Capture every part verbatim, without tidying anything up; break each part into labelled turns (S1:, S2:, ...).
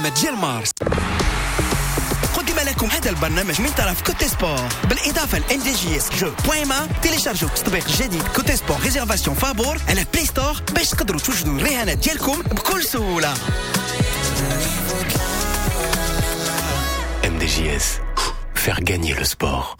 S1: ديال مارس. قدم لكم هذا البرنامج من طرف كوتي سبور بالإضافة ل إم دي جي إس جو بوان ما. تيليشارجوا التطبيق الجديد كوتي سبور ريزيرفاسيون فابور على بلاي ستور باش تقدروا توجدوا الرهانات ديالكم بكل سهولة.
S2: إم دي جي إس, faire gagner le sport.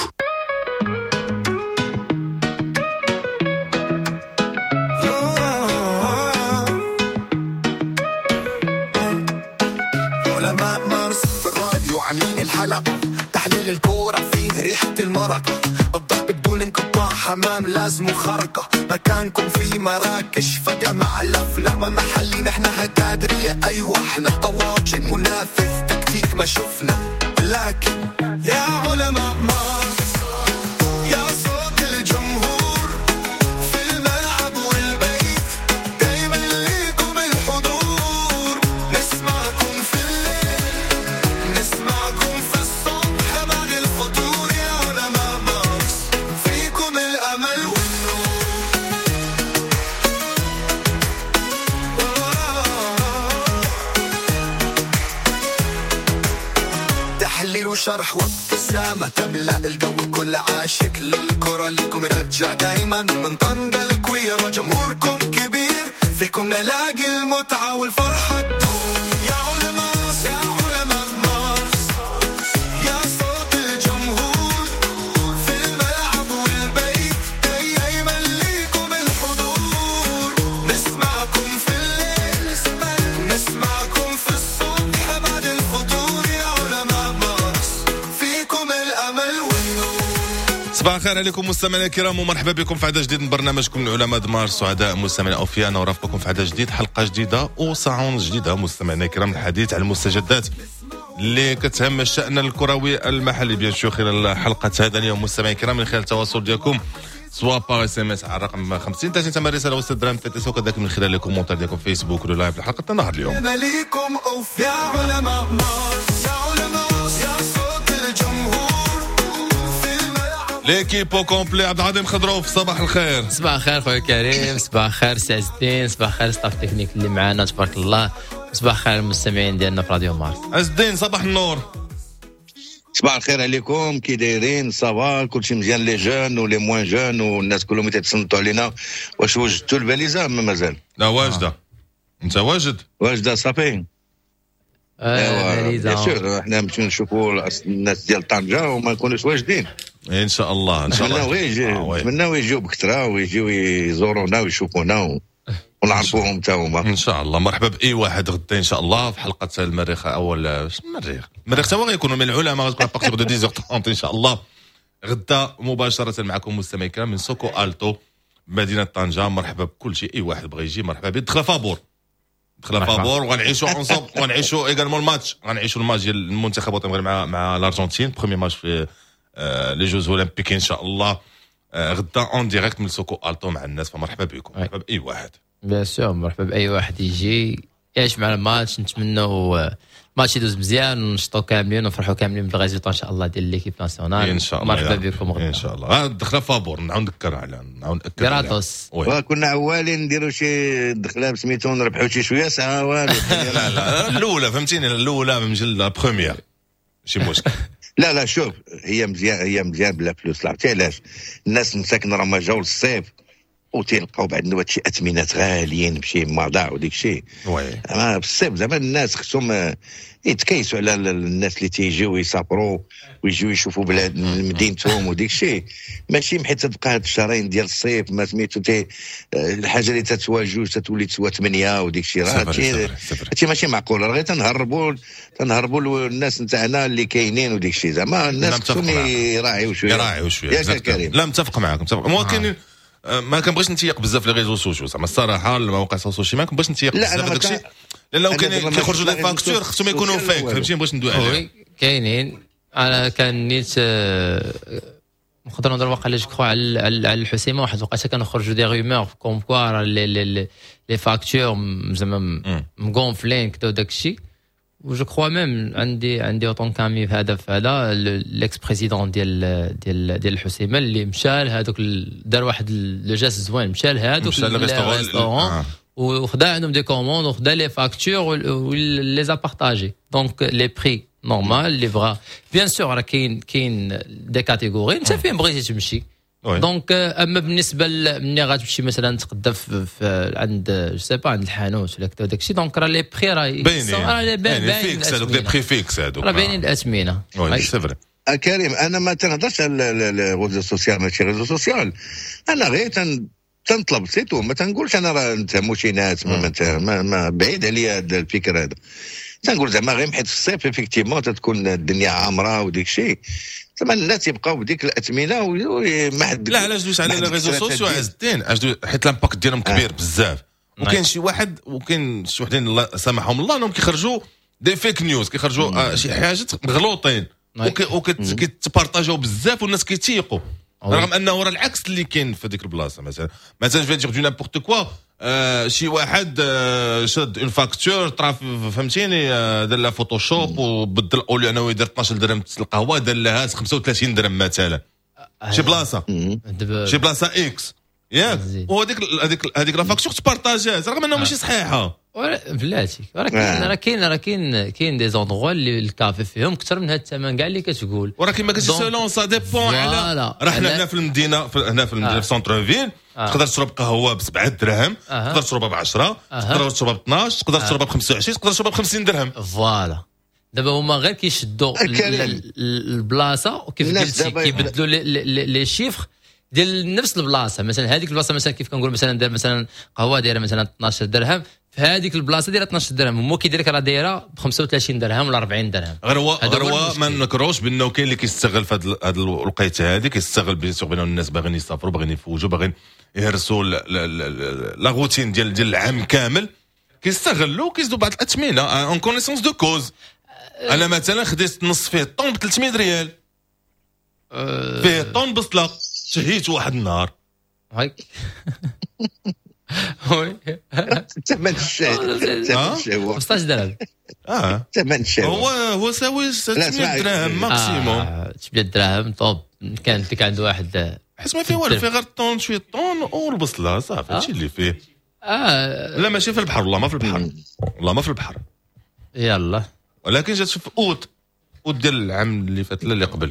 S3: الحلقة تحليل الكورة فيه ريحة المرق، الضرب بدون انقطاع حمام لازم خرقة، مكانكم في مراكش فجأة مع الأفلام محلي نحن هكادرية أيوة احنا طواجن منافس تكتيك ما شفنا، لكن يا علماء مارس يا صوت الجمهور في الملعب والبيت دايما ليكم الحضور، نسمعكم في الليل نسمعكم في الصبح بعد الفطور، يا علماء مارس فيكم الأمل والنور. تحليل وشرح وابتسامة تملأ الجو، كل عاشق للكرة لكم رجع دايما من طنجة الكويرة، جمهوركم كبير فيكم نلاقي المتعة والفرحة تدوم، يا علماء يا علماء مارس يا صوت الجمهور في الملعب والبيت دايما ليكم الحضور، نسمعكم في الليل نسمعكم في الصبح بعد الفطور، يا علماء مارس فيكم الأمل والنور.
S4: صباح الخير عليكم مستمعينا الكرام ومرحبا بكم في عدد جديد من برنامجكم من علماء دمار. سعداء مستمعينا اوفياء نرافقكم في عدد جديد، حلقه جديده وساعون جديده مستمعينا الكرام، الحديث عن المستجدات اللي كتهم الشأن الكروي المحلي. بيان سور خلال حلقه هذا اليوم مستمعينا الكرام من خلال التواصل ديالكم سواء باغ اس ام اس على الرقم خمسين ثلاثين ثمانية رساله وسط درهم ثلاثة وكذلك من خلال الكومنتات ديالكم في فيسبوك ولا لايف الحلقه النهار اليوم.
S3: مليكم اوف يا علماء مارس يا علماء يا صوت الجمهور في الملعب.
S4: ليكيب او كومبلي. عبد العظيم خضروف صباح الخير.
S5: صباح الخير خويا كريم، صباح الخير سي عز الدين، صباح الخير ستاف تكنيك اللي معنا تبارك الله، صباح الخير المستمعين ديالنا في راديو مارس.
S4: عز الدين صباح النور.
S6: صباح الخير عليكم، كي دايرين؟ صباح كلشي مزيان، لي جون ولي موان جون والناس كلهم يتصنتوا علينا. واش وجدتوا الباليزه ما مازال؟
S4: لا واجده. آه. انت واجد؟
S6: واجده صافي.
S5: اه
S6: بيان سور احنا نمشيو نشوفوا الناس ديال طنجه وما نكونوش واجدين
S4: ان شاء الله. ان شاء الله
S6: نتمناو نتمناو يجيو بكثره ويجيو يزورونا ويشوفونا و... ونعرفوهم حتى هما
S4: ان شاء الله. مرحبا باي واحد غدا ان شاء الله في حلقه المريخ اول المريخ المريخ سوا غيكونوا من العلماء، غتكون ابارتيغ دو دix heures trente ان شاء الله غدا مباشره معكم مستمعي الكرام من سوكو التو مدينه طنجه. مرحبا بكل شيء، اي واحد بغى يجي مرحبا به. دخل فابور دخل فابور وغنعيشوا اونصوب وغنعيشوا ايغالمون الماتش، غنعيشوا الماتش ديال المنتخب الوطني مع مع الارجنتين، بروميير ماتش في لي جوز اولمبيك ان شاء الله غدا اون ديريكت من سوكو التو مع الناس. فمرحبا بكم، مرحبا باي واحد.
S5: بيان سور مرحبا باي واحد يجي يعيش مع الماتش. نتمنوا الماتش يدوز مزيان ونشطوا كاملين ونفرحوا كاملين بالريزولطا ان شاء الله ديال ليكيب ناسيونال
S4: ان شاء الله.
S5: مرحبا بكم غدا
S4: ان شاء الله. دخله فابور نعاود نذكر على نعاود ناكد
S5: كراتوس.
S6: كنا عوالين نديروا شي دخله بسميتو نربحوا شي شويه ساعه والو.
S4: لا لا الاولى فهمتيني، الاولى من جل لا بروميير شي مشكل.
S6: لا لا شوف هي مزيان، هي مزيان بلا فلوس. عرفتي علاش؟ الناس مساكن راهم جاو للصيف وتيلقاو بعد نوات شي اثمنات غاليين بشي مضاع وديك الشيء.
S4: وي
S6: اما بالصيف زعما الناس خصهم يتكيسوا على الناس اللي تيجيو يسافروا ويجيو يشوفوا بلاد مدينتهم وديك الشيء، ماشي حيت تبقى هاد الشهرين ديال الصيف ما سميتو تي الحاجه اللي تتسوى جوج تتولي تسوى ثمانيه وديك الشيء. راه هادشي ماشي معقول، راه غير تنهربوا تنهربوا الناس نتاعنا اللي كاينين وديك الشيء. زعما الناس خصهم يراعيو شويه
S4: يراعيو شويه.
S6: ياك كريم؟
S4: لا متفق معاك متفق. ولكن ما كنبغيش نتيق بزاف لي ريزو سوسيو زعما الصراحه المواقع السوسيال ما كنبغيش نتيق بزاف داك الشيء، لانه كاين كيخرجوا دي فاكتور خصهم يكونوا فيك فهمتي. بغيت ندوي عليه
S5: كاينين. انا كان نيت نقدر نهضر واقيلا جو كخوا على على الحسيمه. واحد الوقيته كانوا خرجوا دي رومور كوم كوا لي لي لي فاكتور زعما مغونفلين كدا وداك الشيء. وجو كخوا ميم عندي عندي اوطون كامي في هذا في هذا الاكس بريزيدون ديال ديال ديال الحسيمه اللي مشى لهذوك دار واحد لو جاست زوين، مشى لهذوك الريستورون وخدا عندهم دي كوموند وخدا لي فاكتور ولي زا بارطاجي دونك لي بري نورمال لي فغا بيان سور راه كاين كاين دي كاتيجوري انت فين بغيتي تمشي دونك اما بالنسبه ملي غتمشي مثلا تقدا في عند جو سي با عند الحانوت ولا كذا داكشي دونك راه لي بري راه
S4: باينين باينين فيكس هذوك لي بري فيكس هذوك
S5: راه باينين الاثمنه
S4: وي سي فري.
S6: كريم انا ما تنهضرش على الريزو سوسيال ماشي ريزو سوسيال انا غير تن تنطلب سيتو ما تنقولش انا راه نتهموا شي ناس ما, ما, ما بعيد عليا هذا الفكر هذا تنقول زعما غير حيت في الصيف افيكتيفمون تتكون الدنيا عامره وديك الشيء زعما الناس يبقاو بديك الاثمنه وما حد
S4: لا علاش دوز على الريزو سوسيو عز الدين حيت الامباكت ديالهم كبير بزاف وكاين شي واحد وكاين شي وحدين الله سامحهم الله انهم كيخرجوا دي فيك نيوز كيخرجوا شي حاجات مغلوطين وكيتبارطاجاو بزاف والناس كيتيقوا رغم انه راه العكس اللي كاين في هذيك البلاصه مثلا مثلا جو دير دو نيمبورت كوا آه شي واحد آه شاد اون فاكتور طرا فهمتيني آه دار لها فوتوشوب وبدل اوليو انه يدير اثناش درهم القهوه دار لها خمسة وثلاثين درهم مثلا شي بلاصه شي بلاصه اكس ياك وهذيك هذيك هذيك لا فاكتور تبارطاجات رغم انه ماشي صحيحه
S5: بلاتي راه كاين راه كاين راه كاين كاين دي زوندغوا اللي الكافي فيهم اكثر من هذا الثمن كاع اللي كتقول
S4: وراه كيما كتجي سولون سا ديبون على راه حنا هنا في المدينه هنا في المدينه في سونتر فيل تقدر تشرب قهوه ب سبعة دراهم تقدر تشربها ب عشرة تقدر تشربها ب اثناش تقدر تشربها ب خمسة وعشرين تقدر تشربها ب خمسين درهم
S5: فوالا دابا هما غير كيشدوا البلاصه وكيف قلتي كيبدلوا لي شيفر ديال نفس البلاصه مثلا هذيك البلاصه مثلا كيف كنقول مثلا داير مثلا قهوه دايره مثلا اثناش درهم في هذيك البلاصه دايره اثناش درهم هو كيدير لك راه دايره ب خمسة وثلاثين درهم ولا أربعين درهم
S4: غير هو غير هو ما نكروش بانه كاين اللي كيستغل في هذه الوقيته هذه كيستغل بيان سور بان الناس باغيين يسافروا باغيين يفوجوا باغيين يهرسوا لا روتين ديال ديال العام كامل كيستغلوا كيزدوا بعض الاثمنه اون كونيسونس دو كوز انا مثلا خديت نص فيه طون ب ثلاثمية ريال فيه طون بصله شهيت واحد النهار
S5: هاك وي
S6: ثمن الشاي ثمن الشاي
S5: خمسطاش درهم
S4: اه
S6: ثمن الشاي
S4: هو هو ساوي ثلاثمية درهم ماكسيموم
S5: ثلاثمية درهم طوب كان اللي كان عنده واحد
S4: حيت ما فيه والو فيه غير طون شويه طون والبصله صافي هادشي اللي فيه
S5: اه
S4: لا ماشي في البحر والله ما في البحر والله ما في البحر
S5: يلا
S4: ولكن جات في اوت اوت ديال العام اللي فات لا اللي قبل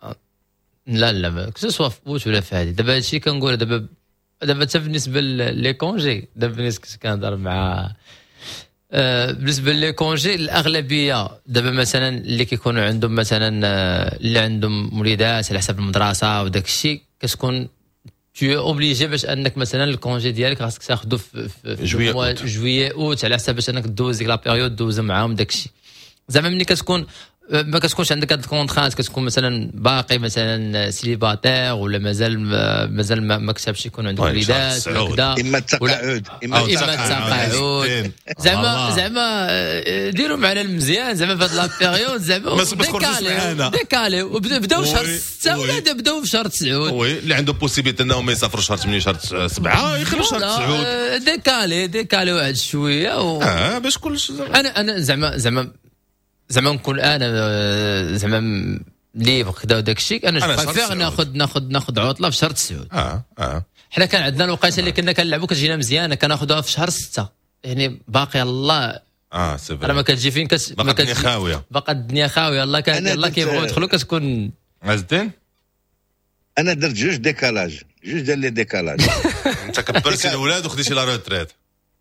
S5: لا لا كسوا في بوت ولا في هذه دابا هادشي كنقول دابا دابا حتى بالنسبه لي كونجي دابا بالنسبه كنهضر مع آه بالنسبه لي كونجي الاغلبيه دابا مثلا اللي كيكونوا عندهم مثلا آه اللي عندهم وليدات على حسب المدرسه وداك الشيء كتكون tu es obligé باش انك مثلا الكونجي ديالك خاصك تاخذه في, في
S4: جويه
S5: جويه اوت على حسب باش انك دوز ديك لا بيريود دوز معاهم داك الشيء زعما ملي كتكون ما كتكونش عندك هاد الكونترانت كتكون مثلا باقي مثلا سيليباتير ولا مازال مازال ما كتبش يكون عندك وليدات
S6: وكذا اما التقاعد
S5: اما التقاعد زعما زعما ديروا معنا المزيان زعما في هاد لا بيريود زعما ديكالي ديكالي وبداو شهر ستة ولا بداو في شهر تسعة
S4: وي اللي عنده بوسيبيتي انه ما يسافرش شهر ثمانية شهر سبعة يخرج شهر تسعة
S5: ديكالي ديكالي واحد شويه
S4: اه باش كلش
S5: انا انا زعما زعما زعما نكون انا زعما ليفر كذا وداك الشيء انا بريفير ناخذ ناخذ ناخذ عطله في شهر تسعة
S4: اه اه
S5: حنا كان عندنا الوقيته اللي كنا كنلعبوا كتجينا مزيانه كناخذوها في شهر ستة يعني باقي الله
S4: اه سي فري
S5: راه ما كتجي فين كت
S4: باقي الدنيا خاويه
S5: باقي الدنيا خاويه الله كان الله كيبغيو يدخلوا كتكون
S4: عز الدين
S6: انا درت جوج ديكالاج جوج ديال لي ديكالاج
S4: انت كبرتي الاولاد وخديتي لا روتريت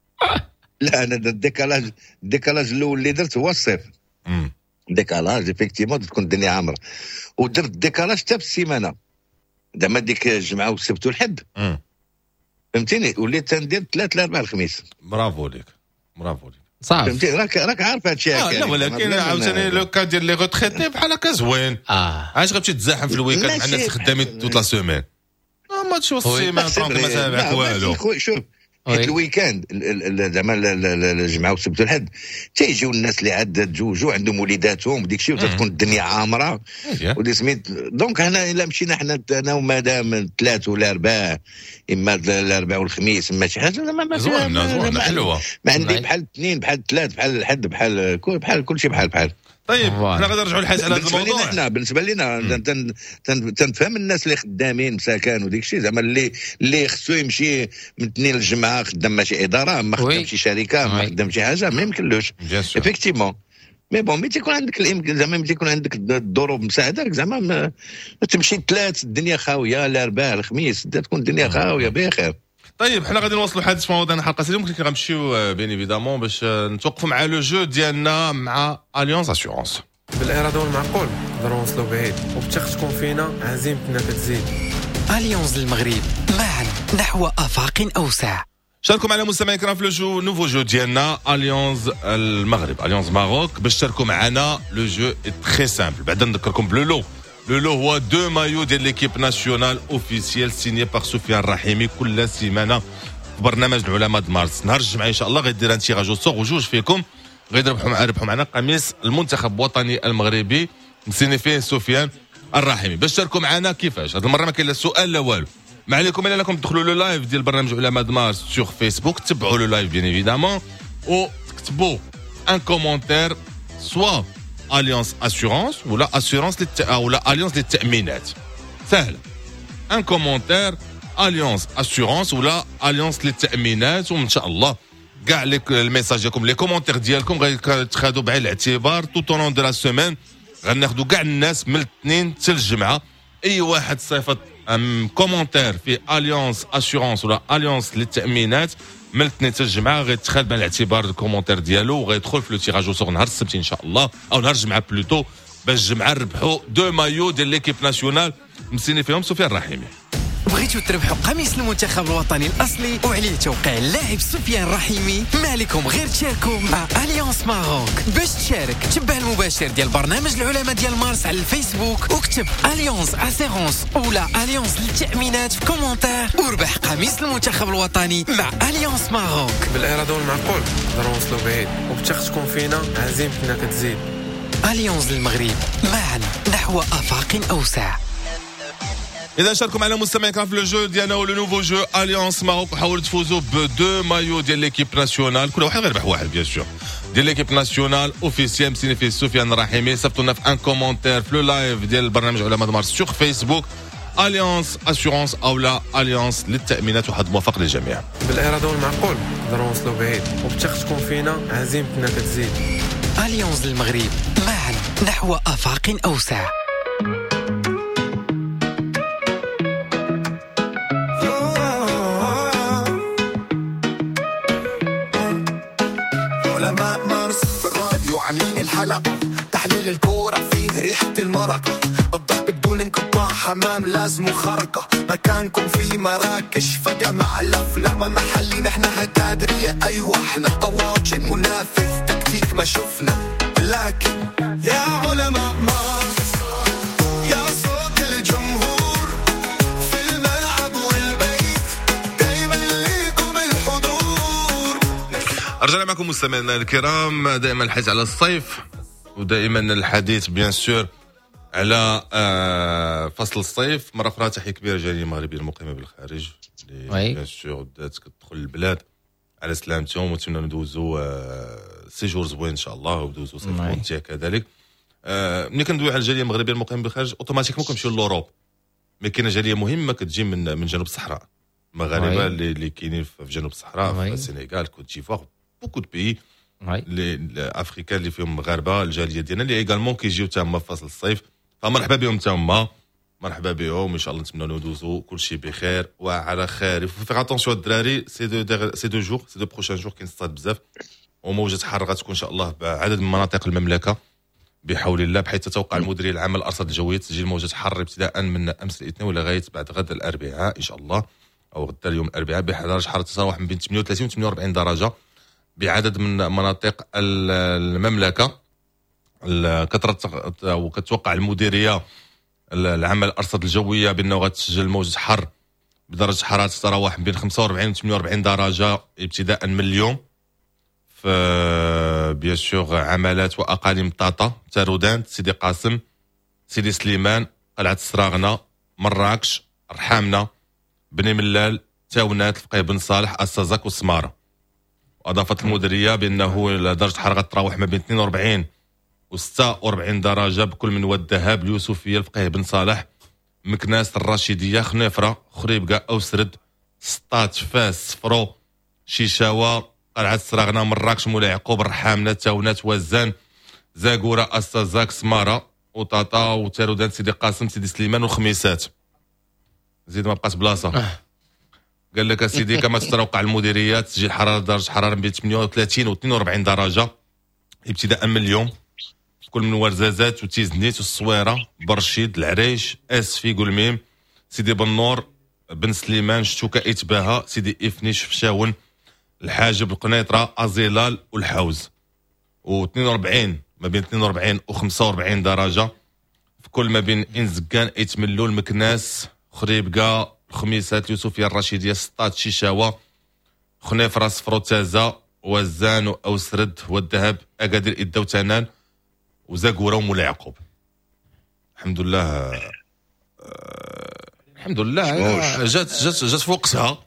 S6: لا انا درت ديكالاج الديكالاج الاول اللي درت هو الصيف ديكالاج افيكتيفمون تكون الدنيا عامره ودرت ديكالاج حتى في السيمانه زعما ديك الجمعه والسبت والحد فهمتيني وليت تندير ثلاث لاربع الخميس
S4: برافو ليك برافو ليك
S5: صافي
S6: فهمتي راك راك عارف هادشي
S4: اه لا ولكن عاوتاني لو كا ديال لي روتريتي بحال هكا زوين
S5: اه
S4: علاش غتمشي تزاحم في الويكاند مع الناس خدامين توت لا سيمين ما ماتش السيمانه طونك ما تابعك والو
S6: شوف حيت الويكاند زعما الجمعه والسبت والحد تيجيو الناس اللي عاد تزوجوا عندهم وليداتهم وديك الشيء وتكون الدنيا عامره ودي سميت دونك هنا الا مشينا حنا انا ومادام الثلاث ولا اربعه اما الاربعاء والخميس اما شي حاجه ما
S4: زوينه زوينه حلوه
S6: ما عندي بحال اثنين بحال ثلاث بحال الحد بحال بحال كل شيء بحال بحال
S4: طيب
S5: فوالا.
S4: حنا غادي نرجعوا للحديث على هذا
S6: بالنسبه لنا
S4: الموضوع.
S6: حنا بالنسبه لنا تن- تن- تنفهم الناس اللي خدامين مساكن وديك الشيء زعما اللي اللي خصو يمشي من اثنين الجمعه خدام مع شي اداره ما
S5: وي.
S6: خدام شي شركه ما
S5: وي.
S6: خدام شي حاجه ما يمكنلوش
S4: Bien sûr.
S6: افيكتيفمون. مي بون ملي تيكون عندك الامكان زعما ملي تيكون عندك الظروف مساعده لك زعما ما ما تمشي ثلاث الدنيا خاويه الاربعاء الخميس تكون الدنيا خاويه بخير.
S4: طيب حنا غادي نواصلوا الحديث في موضوعنا الحلقه اليوم. ممكن غنمشيو بين ايفيدامون باش آه، نتوقفوا مع لو جو ديالنا مع اليونس اسيورونس.
S7: بالاراده والمعقول نقدروا نوصلوا بعيد وبالتخ تكون فينا عزيمتنا كتزيد.
S1: أليونز المغرب معا نحو آفاق أوسع.
S4: شاركوا معنا مستمعينا الكرام في لو جو نوفو جو ديالنا اليونز المغرب اليونز ماروك. باش تشاركوا معنا لو جو تري سامبل. بعدا نذكركم بلو لو لو لو هو دو مايو ديال ليكيب ناسيونال اوفيسيال سيني باغ سفيان الرحيمي كل سيمانه في برنامج العلماء د مارس. نهار الجمعه ان شاء الله غيدير ان تيراج وصوغ وجوج فيكم غيربحوا مع ربحوا معنا قميص المنتخب الوطني المغربي مسيني فيه سفيان الرحيمي. باش تشاركوا معنا كيفاش؟ هذه المره ما كاين لا سؤال لا والو. ما عليكم الا انكم تدخلوا لو لايف ديال برنامج علماء د مارس سور فيسبوك تبعوا لو لايف بيان ايفيدامون وتكتبوا ان كومونتير سوا اليونس اسيورونس ولا اسيورونس للت... ولا اليونس للتامينات. سهله. ان كومونتير اليونس اسيورونس ولا اليونس للتامينات وان شاء الله كاع ليك الميساج ديالكم لي كومونتير ديالكم غيتخادوا بعين الاعتبار تو طولون دو لا سيمين. غناخذوا كاع الناس من الاثنين حتى الجمعه. اي واحد صيفط ام كومونتير في اليونس اسيورونس ولا اليونس للتامينات من الاثنين حتى الجمعه غيتخاد بعين الاعتبار الكومونتير ديالو وغيدخل في لو تيراج وصور نهار السبت ان شاء الله او نهار الجمعه بلوتو باش الجمعه نربحوا دو مايو ديال ليكيب ناسيونال مسيني فيهم سفيان الرحيمي.
S1: بغيتو تربحوا قميص المنتخب الوطني الأصلي وعليه توقيع اللاعب سفيان الرحيمي ما عليكم غير تشاركوا مع أليونس ماروك. باش تشارك تبع المباشر ديال برنامج العلماء ديال مارس على الفيسبوك وكتب أليونس اسيرونس ولا أليونس للتأمينات في كومونتير وربح قميص المنتخب الوطني مع أليونس ماروك.
S7: بالاراده والمعقول نقدروا نوصلوا بعيد وبالتخ تكون فينا عزيمتنا كتزيد.
S1: أليونز المغرب معا نحو آفاق أوسع.
S4: اذا شاركوا معنا مستمعين كان في لو جو ديالنا ولو نوفو جو اليونس ماروك وحاولوا تفوزوا بدو مايو ديال ليكيب ناسيونال. كل واحد غيربح واحد بيان سور ديال ليكيب ناسيونال اوفيسيال مسيني فيه سفيان الرحيمي. صيفطوا لنا في ان كومونتير في لو لايف ديال البرنامج علماء د مارس سور فيسبوك اليونس اسيورونس او لا اليونس للتامينات. وحظ موفق للجميع.
S7: بالاراده والمعقول نقدروا نوصلوا بعيد وبالتخ تكون فينا عزيمتنا كتزيد.
S1: أليونز المغرب معا نحو آفاق أوسع.
S3: علماء مارس في الراديو عاملين الحلقة تحليل الكورة فيه ريحة المرقة الضحك بدون انقطاع حمام لازم خرقة مكانكم في مراكش فجأة مع الأفلام محلي نحن هكادرية أيوة احنا طواجن منافس تكتيك ما شفنا لكن يا علماء مارس يا صوت الجمهور في الملعب والبيت دايما ليكم الحضور.
S4: رجعنا معكم مستمعينا الكرام. دائما الحديث على الصيف ودائما الحديث بيان سور على آه فصل الصيف. مره اخرى تحيه كبيره جاليه المغربيه المقيمه بالخارج اللي بيان سور بدات كتدخل البلاد على سلامتهم ونتمنى ندوزوا آه سيجور زوين ان شاء الله وندوزوا صيف ممتع كذلك. آه ملي كندويو على الجاليه المغربيه المقيمه بالخارج اوتوماتيكمون كنمشيو لوروب. مي كاينه جاليه مهمه كتجي من من جنوب الصحراء المغاربه اللي اللي كاينين في جنوب الصحراء في السنغال كوت ديفوار بوكو دو بيي لي افريكان اللي فيهم مغاربه. الجاليه ديالنا اللي ايغالمون كيجيو تما في فصل الصيف فمرحبا بهم تما مرحبا بهم ان شاء الله. نتمنى ندوزو كل شيء بخير وعلى خير. فيغ اتونسيون الدراري سي دو سي دو جور سي دو بروشان جور كينصطاد بزاف وموجه حر غتكون ان شاء الله بعدد من مناطق المملكه بحول الله بحيث تتوقع المديريه العامه للارصاد الجويه تسجيل موجه حر ابتداء من امس الاثنين ولغايه بعد غد الاربعاء ان شاء الله او غدا اليوم الاربعاء بدرجه حراره تتراوح ما بين ثمانية وثلاثين و ثمانية وأربعين درجه بعدد من مناطق المملكه. كثرة وكتوقع المديريه العامه للارصاد الجويه بانه غتسجل موجه حر بدرجه حراره تتراوح بين خمسة وأربعين و ثمانية وأربعين درجه ابتداء من اليوم في بيان سور عمالات واقاليم طاطا تارودان سيدي قاسم سيدي سليمان قلعه السراغنه مراكش رحامنا بني ملال تاونات الفقيه بن صالح السازاك والسماره. واضافت المديريه بانه درجه الحراره تتراوح ما بين اثنين وأربعين وستة وأربعين درجة بكل من والذهب، اليوسفية، الفقيه بن صالح، مكناس، الرشيدية، خنيفرة، خريبكا، أوسرد، سطات، فاس، صفرو، شيشاوة، قلعة السراغنة، مراكش، مولاي يعقوب، الرحامنة، تاونات، وزان، زاكورة، أستازاك، سمارة، وطاطا، وتارودان، سيدي قاسم، سيدي سليمان، وخميسات. زيد ما بقاش بلاصة. قال لك سيدي كما تتوقع المديريات تسجيل حرارة درجة حرارة بين ثمانية وثلاثين و اثنين وأربعين درجة ابتداء من اليوم. كل من ورزازات وتيزنيت والصويرة، برشيد، العريش، اسفي، قلميم، سيدي بن نور، بن سليمان، شتوكا، اتباها، سيدي افني، شفشاون، الحاجب، القنيطرة، ازيلال، والحوز. و اثنين وأربعين ما بين اثنين وأربعين و خمسة وأربعين درجة في كل ما بين انزكان، ايتملو، المكناس، خريبكا، الخميسات، اليوسفية، الرشيدية، سطات، شيشاوة، خنيفرة، صفرو، تازا، وزان، وأوسرد، والذهب، أكادير، إدا، وتانان، وزاكورة، ومولاي يعقوب. الحمد لله. آه الحمد لله جات جات جات في وقتها.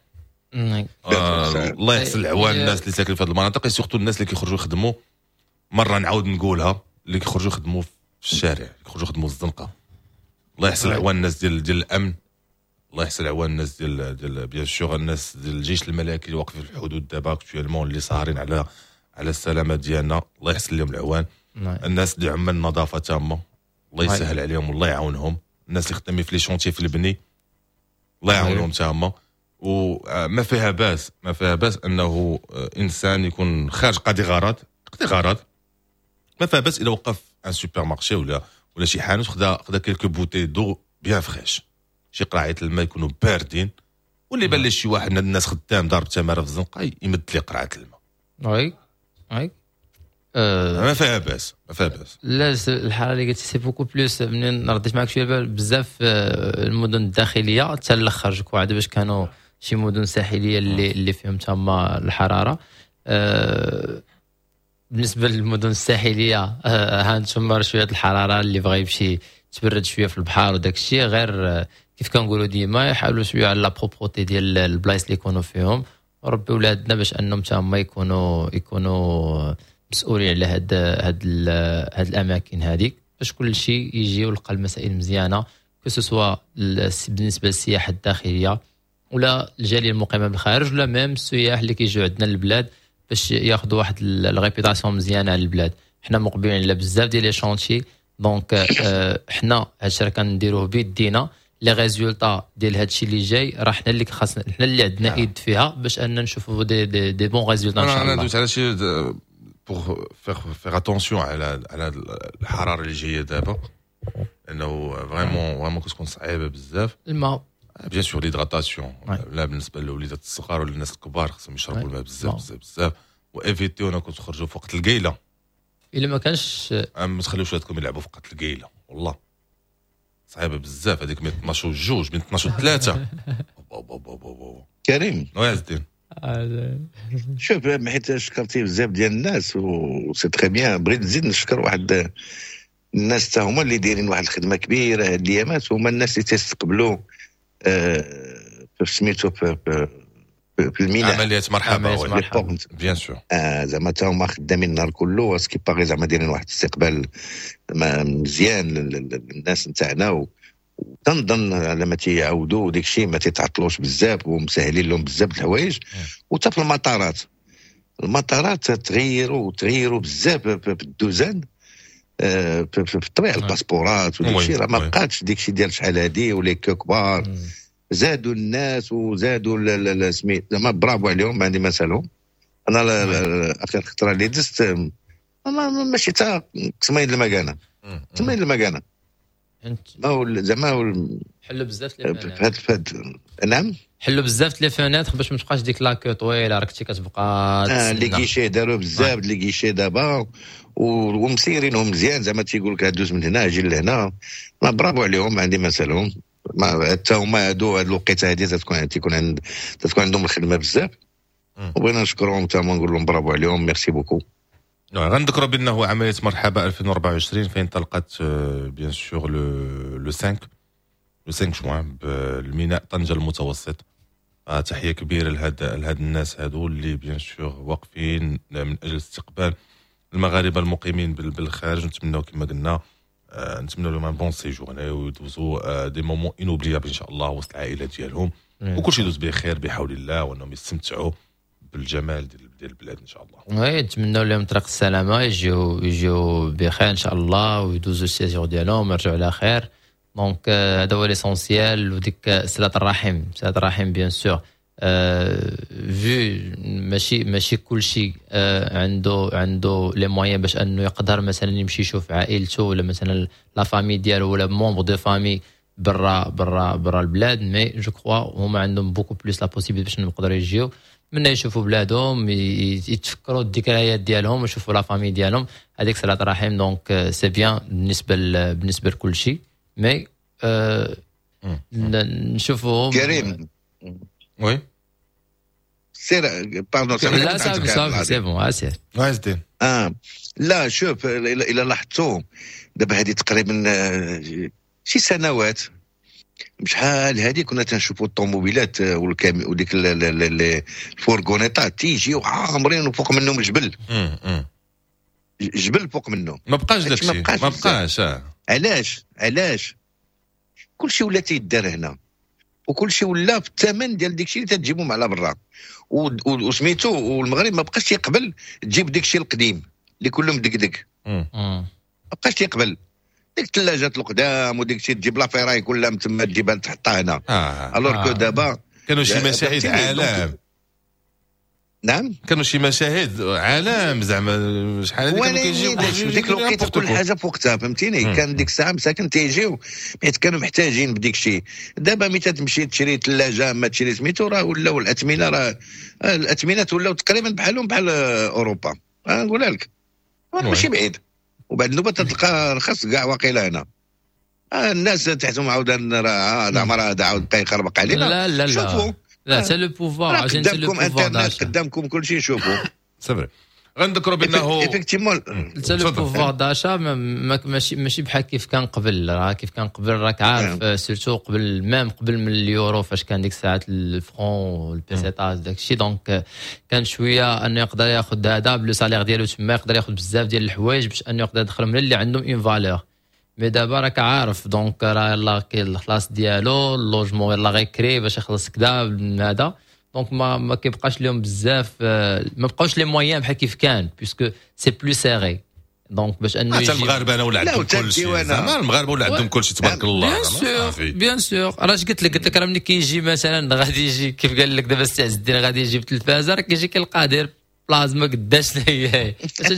S4: آه الله يحسن العوان الناس اللي ساكنين في هذه المناطق، سورتو الناس اللي كيخرجوا يخدموا. مرة نعاود نقولها، اللي كيخرجوا يخدموا في الشارع، كيخرجوا يخدموا في الزنقة. الله يحسن العوان الناس ديال ديال الأمن، الله يحسن العوان الناس ديال ديال بيان سور الناس ديال الجيش الملكي اللي واقفين في الحدود دابا اكطوالمون اللي صارين على على السلامه ديالنا، الله يحسن لهم العوان. الناس اللي عمال النظافه تامه، الله يسهل عليهم والله يعاونهم. الناس اللي خدامين في لي شونتي في البني، الله يعاونهم تامه. وما فيها باس ما فيها باس انه انسان يكون خارج قاضي غرض قاضي غرض ما فيها باس اذا وقف ان سوبر مارشي ولا ولا شي حانوت خدا خدا كيلكو بوتي دو بيان فريش، شي قراعيه الماء يكونوا باردين، واللي بان لي شي واحد من الناس خدام ضارب تماره في الزنقه يمد لي قرعه الماء.
S5: وي وي
S4: أه ما فيها باس ما فيها باس.
S5: لا الحاله اللي قلتي سي بوكو بلوس. منين رديت معك شويه بزاف المدن الداخليه حتى الاخر جوك واحد باش كانوا شي مدن ساحليه اللي اللي فيهم تما الحراره. أه بالنسبه للمدن الساحليه أه هانتم شويه الحراره اللي بغى يمشي تبرد شويه في البحر وداك الشيء، غير كيف كنقولوا ديما يحاولوا شويه على لا بروبروتي ديال البلايص اللي يكونوا فيهم، وربي ولادنا باش انهم تما يكونوا يكونوا مسؤولين على هاد هاد هاد الاماكن هذيك، باش كل شيء يجي ويلقى المسائل مزيانه، كسوا بالنسبه للسياحه الداخليه ولا الجاليه المقيمه بالخارج، ولا ميم السياح اللي كيجيو عندنا للبلاد باش ياخذوا واحد الريبيتاسيون مزيانه على البلاد. حنا مقبلين على بزاف ديال لي شونتي، دونك حنا هادشي راه كنديروه بيدينا. لي ريزولطا ديال هادشي اللي جاي راه حنا اللي خاصنا، حنا اللي عندنا ايد فيها باش ان نشوفوا دي دي, دي بون ريزولطا ان شاء الله.
S4: انا دوت على شي بور فيغ فيغ اتونسيون على على الحراره اللي جايه دابا، لانه فريمون فريمون كتكون صعيبه بزاف.
S5: الماء
S4: بيان سور ليدغاتاسيون، لا بالنسبه للوليدات الصغار ولا الناس الكبار خصهم يشربوا الماء بزاف بزاف بزاف، وايفيتيو انكم تخرجوا في وقت القيله.
S5: الا ما كانش
S4: ما تخليوش ولادكم يلعبوا في وقت القيله، والله صعيبه بزاف هذيك من اثناش وجوج من اثناش وثلاثة.
S6: كريم
S4: ويا الدين
S6: شوف حيت شكرتي بزاف ديال الناس وسي تري بيان، بغيت نزيد نشكر واحد الناس حتى هما اللي دايرين واحد الخدمه كبيره هاد الايامات، هما الناس اللي تيستقبلوا في سميتو في الميناء
S4: عمليه مرحبا بيان سور.
S6: آه زعما تا هما خدامين النهار كله، سكي باغي زعما دايرين واحد الاستقبال مزيان للناس نتاعنا، وتنظن على ما تيعاودوا داك الشيء ما تيتعطلوش بزاف ومسهلين لهم بزاف الحوايج. وتا في المطارات المطارات تغيروا وتغيروا بزاف بالدوزان في الطبيعه، الباسبورات وداك الشيء راه ما بقاتش داك الشيء ديال شحال هادي ولا كبار، زادوا الناس وزادوا سميت زعما برافو عليهم، ما عندي ما نسالهم. انا اخر خطره اللي دزت ماشي تا تسمين المكانه تسمين المكانه ما هو زعما
S5: حلوا بزاف لي
S6: فنات. نعم
S5: حلوا بزاف لي فنات باش ما تبقاش ديك لاكو طويله راك تي كتبقى
S6: اه لي كيشي داروا بزاف لي كيشي دابا ومسيرينهم مزيان، زعما تيقول لك دوز من هنا اجي لهنا، ما برافو عليهم، ما عندي ما نسالهم. ما حتى هما هادو هاد الوقيته هادي تكون تيكون عند تكون عندهم الخدمه بزاف، وبغينا نشكرهم حتى هما نقول لهم برافو عليهم، ميرسي بوكو.
S4: غنذكروا بانه عمليه مرحبا ألفين وأربعة وعشرين فين انطلقت بيان سور لو لو خمسة لو خمسة جوان بالميناء طنجة المتوسط. تحيه كبيره لهاد لهاد الناس هادو اللي بيان سور واقفين من اجل استقبال المغاربه المقيمين بالخارج، نتمنوا كما قلنا نتمنوا لهم ان بون سيجور ويدوزوا دي مومون انوبليابل ان شاء الله وسط العائله ديالهم، وكل شيء يدوز بخير بحول الله، وانهم يستمتعوا بالجمال ديال ديال البلاد ان شاء الله.
S5: وي نتمنوا لهم طريق السلامه، يجيو يجيو بخير ان شاء الله ويدوزوا السيجور ديالهم ويرجعوا على خير. دونك هذا هو ليسونسيال، وديك صله الرحم صله الرحم بيان سور في ماشي ماشي كل شيء عنده عنده لي مويان باش انه يقدر مثلا يمشي يشوف عائلته ولا مثلا لا فامي ديالو ولا مونبر دو فامي برا برا برا البلاد. مي جو كخوا هما عندهم بوكو بلوس لا بوسيبل باش يقدروا يجيو من يشوفوا بلادهم، يتفكروا الذكريات ديالهم ويشوفوا لا فامي ديالهم. هذيك صله الرحم دونك سي بيان بالنسبه بالنسبه لكل شيء. مي نشوفوا
S6: كريم
S4: وي
S6: سير باردون
S5: لا صافي صافي سي بون اسير
S4: واش
S6: اه لا شوف الى لاحظتوا دابا هذه تقريبا شي سنوات بشحال هذه كنا تنشوفوا الطوموبيلات والكامي وديك الفورغونيطات تيجيو عامرين وفوق منهم الجبل جبل فوق منهم
S4: ما بقاش داكشي ما بقاش.
S6: علاش علاش كلشي ولا تيدار هنا وكل شيء ولا بالثمن ديال داكشي اللي تجيبو مع برا وسميتو، والمغرب ما بقاش يقبل تجيب داكشي القديم اللي كله مدقدق، ما بقاش يقبل ديك الثلاجات القدام وداكشي تجيب لا فيراي كلها من تما تجيبها تحطها هنا. الوغ كو دابا
S4: كانوا شي مشاهد عالم.
S6: نعم
S4: كانوا شي مشاهد عالم زعما شحال هذيك كانوا كيجيو
S6: ديك الوقيته كل حاجه فوقتها فهمتيني. كان ديك الساعه مساكن تيجيو حيت كانوا محتاجين بديك الشيء. دابا ملي تمشي تشري ثلاجه ما تشري سميتو راه ولاو الاثمنه راه الاثمنات ولاو تقريبا بحالهم بحال اوروبا نقولها لك ماشي بعيد. وبعد النوبه تلقى رخص كاع واقيلا هنا الناس تحتهم عاودان راه هذا عمر هذا عاود بقى يخربق علينا.
S5: لا لا لا
S6: شوفوا
S5: لا سي لو بوفوار عشان سي لو بوفوار
S6: داشا قدامكم كل شيء شوفوا
S4: سي فري. غنذكروا بانه
S6: ايفيكتيمون
S5: سي لو بوفوار داشا ماشي ماشي بحال كيف كان قبل. راه كيف كان قبل راك عارف سيرتو قبل ميم قبل من اليورو فاش كان ديك الساعات الفرون والبيسيطاج داكشي دونك كان شويه انه يقدر ياخذ هذا بلو سالير ديالو تما يقدر ياخذ بزاف ديال الحوايج باش انه يقدر يدخل من اللي عندهم اون فالور. مي دابا راك عارف دونك راه يلاه كاين الخلاص ديالو اللوجمون يلاه غيكري باش يخلص كدا من هذا دونك ما ما كيبقاش لهم بزاف ما بقاوش لي مويان بحال كيف كان بيسكو سي بلو سيري دونك باش انه
S4: حتى المغاربه انا ولا عندهم كل شيء زعما المغاربه ولا عندهم كل شيء تبارك الله.
S5: بيان سور بيان سور علاش قلت لك قلت لك راه ملي كيجي مثلا غادي يجي كيف قال لك دابا السي عز الدين غادي يجيب التلفازه راه كيجي كيلقى داير بلازما قداش هي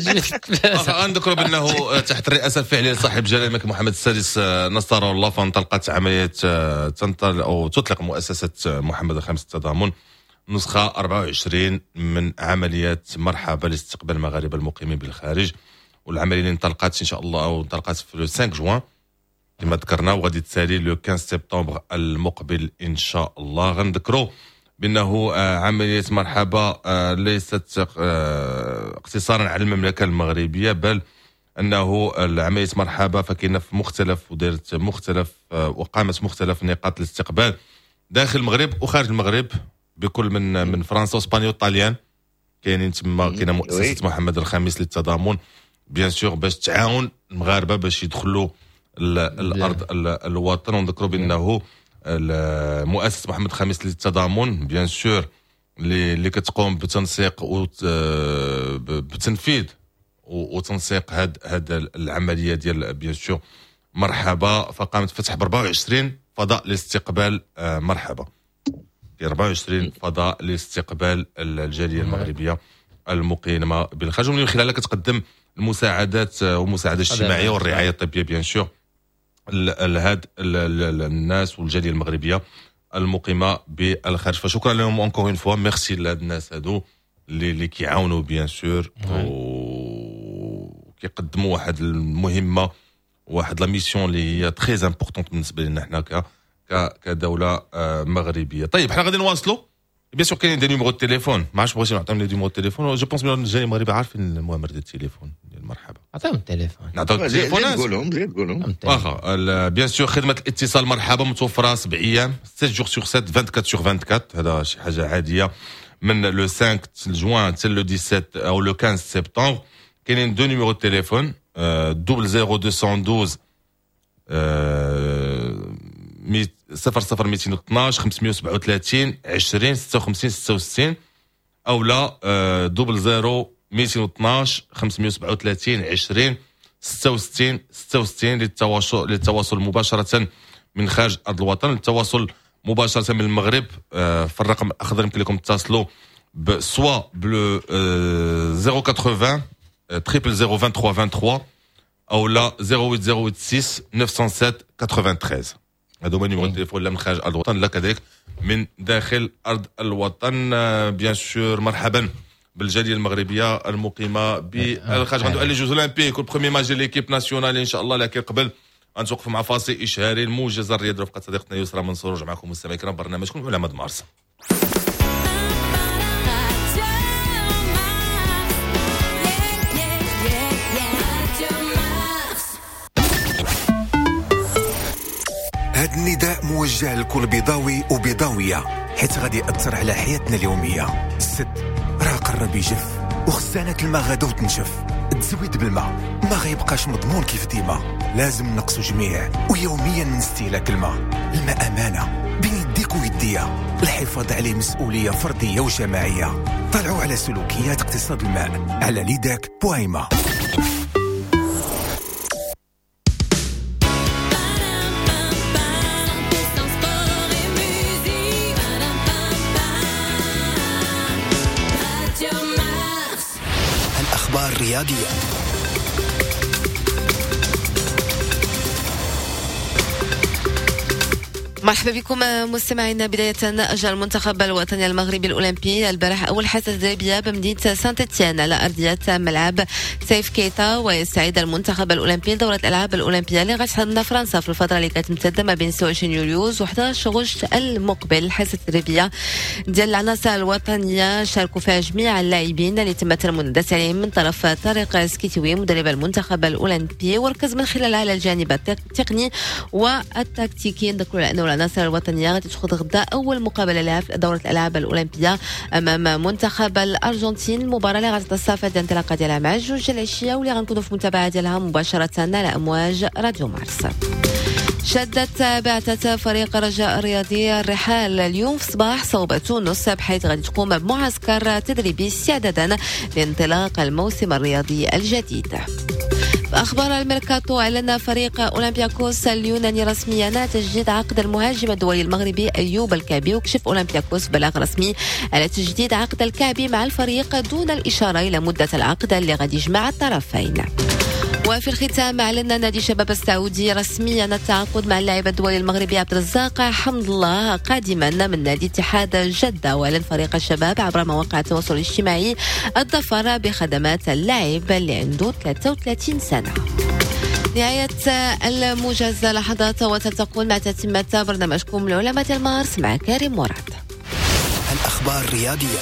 S4: غنذكروا بانه تحت الرئاسه الفعليه لصاحب جلاله الملك محمد السادس نصره الله فانطلقت عمليه تنطلق او تطلق مؤسسه محمد الخامس للتضامن نسخه أربعة وعشرين من عمليات مرحبا لاستقبال المغاربه المقيمين بالخارج، والعمليه اللي انطلقت ان شاء الله او انطلقت في خمسة جوان كما ذكرنا وغادي تسالي لو خمسة سبتمبر المقبل ان شاء الله. غنذكروا بأنه عملية مرحبا ليست اقتصارا على المملكة المغربية بل أنه عملية مرحبا فكاينة في مختلف ودارت مختلف وقامت مختلف نقاط الاستقبال داخل المغرب وخارج المغرب بكل من من فرنسا واسبانيا وطاليان كاينين تما. كاينه مؤسسة محمد الخامس للتضامن بيان سور باش تعاون المغاربة باش يدخلوا الأرض الوطن. ونذكروا بأنه مؤسسة محمد الخامس للتضامن بيان سور اللي اللي كتقوم بتنسيق وبتنفيذ وتنسيق هاد هاد العمليه ديال بيان سور مرحبا فقامت فتح ب أربعة وعشرين فضاء لاستقبال مرحبا أربعة وعشرين فضاء لاستقبال الجاليه المغربيه المقيمه بالخارج ومن خلالها كتقدم المساعدات والمساعده الاجتماعيه والرعايه الطبيه بيان سور لهاد الناس والجاليه المغربيه المقيمه بالخارج. فشكرا لهم اونكور اون فوا ميرسي لهاد الناس هادو اللي اللي كيعاونوا بيان سور وكيقدموا واحد المهمه واحد لا ميسيون اللي هي تري امبورطونت بالنسبه لنا حنا ك كدوله مغربيه. طيب حنا غادي نواصلوا بيان سور كاين دي نيميرو دو تليفون ما عرفتش بغيتي نعطيهم لي نيميرو دو تليفون جو بونس بلي الجاليه المغربيه عارفين المؤامر ديال التليفون ديال مرحبا
S5: عطيهم التليفون
S4: نعطيو التليفونات
S6: نقولهم نقولهم
S4: واخا بيان سور خدمه الاتصال مرحبا متوفره سبع ايام سبعة جور سور سبعة أربعة وعشرين سور أربعة وعشرين هذا شي حاجه عاديه من لو خمسة جوان حتى لو سبعة عشر او لو خمسة سبتمبر كاينين دو نيميرو تليفون دوبل زيرو دوسون دوز صفر صفر ميتين واثناش خمسمية وسبعة وثلاثين عشرين ستة وخمسين ستة وستين او لا دوبل زيرو ميتين واثناش خمسمية وسبعة وثلاثين عشرين ستة وستين ستة وستين للتواصل للتواصل مباشرة من خارج ارض الوطن. للتواصل مباشرة من المغرب في الرقم الاخضر يمكن لكم تتصلوا سوا بلو زيرو ثمانين تريبل زيرو ثلاثة وعشرين ثلاثة وعشرين او لا زيرو ثمانية زيرو ستة تسعة سبعة ثمانية ثلاثة. هذا هو نيميرو التليفون لا من خارج ارض الوطن لا كذلك من داخل ارض الوطن. بيان سور مرحبا بالجاليه المغربيه المقيمه بالخارج. عنده لي جوز اولمبيك والبروميي ماتش ديال ليكيب ناسيونال ان شاء الله. لكن قبل غنتوقفوا مع فاصل اشهاري الموجز الرياضي رفقه صديقتنا يسرى منصور. رجع معكم مستمعي الكرام برنامجكم علامه مارس.
S8: هذا النداء موجه لكل بيضاوي وبيضاويه حيت غادي يأثر على حياتنا اليوميه. السد راه قرب يجف وخزانة الماء غادو تنشف. تزويد بالماء ما غيبقاش مضمون كيف ديما. لازم نقصوا جميع ويوميا من استهلاك الماء. الماء امانه بين يديك ويديا. الحفاظ عليه مسؤوليه فرديه وجماعيه. طلعوا على سلوكيات اقتصاد الماء على ليداك بويما.
S1: الأخبار الرياضية.
S9: مرحبا بكم مستمعينا. بداية أجرى المنتخب الوطني المغربي الأولمبي البارح أول حصة تدريبية بمدينة سانت إتيان على أرضية ملعب سيف كيتا. ويستعد المنتخب الأولمبي لدورة الألعاب الأولمبية اللي غتحضرنا فرنسا في الفترة اللي كتمتد ما بين ستة وعشرين يوليوز و حداش غشت المقبل. الحصة التدريبية ديال العناصر الوطنية شاركوا فيها جميع اللاعبين اللي تم المنادات عليهم من طرف طارق سكيتوي مدرب المنتخب الأولمبي، وركز من خلالها على الجانب التقني والتكتيكي. نذكروا أنه العناصر الوطنية غادي تاخذ غدا أول مقابلة لها في دورة الألعاب الأولمبية أمام منتخب الأرجنتين. المباراة اللي غادي تستافد الانطلاقة ديالها مع جوج العشية واللي غنكونوا في متابعة ديالها مباشرة على أمواج راديو مارس. شدت بعثة فريق رجاء الرياضي الرحال اليوم في صباح صوب تونس بحيث غادي تقوم بمعسكر تدريبي استعدادا لانطلاق الموسم الرياضي الجديد. أخبار الميركاتو، أعلن فريق أولمبياكوس اليوناني رسميا تجديد عقد المهاجم الدولي المغربي أيوب الكعبي. وكشف أولمبياكوس بلاغ رسمي على تجديد عقد الكعبي مع الفريق دون الإشارة إلى مدة العقد اللي غادي يجمع الطرفين. وفي الختام أعلن نادي شباب السعودي رسميا التعاقد مع اللاعب الدولي المغربي عبد الرزاق حمد الله قادما من نادي اتحاد جدة. وأعلن فريق الشباب عبر مواقع التواصل الاجتماعي الظفر بخدمات اللاعب اللي عنده ثلاثة وثلاثين سنة. نهاية الموجز لحظات وتلتقون مع تتمة برنامجكم لعلامة المارس مع كريم مراد.
S1: الأخبار الرياضية.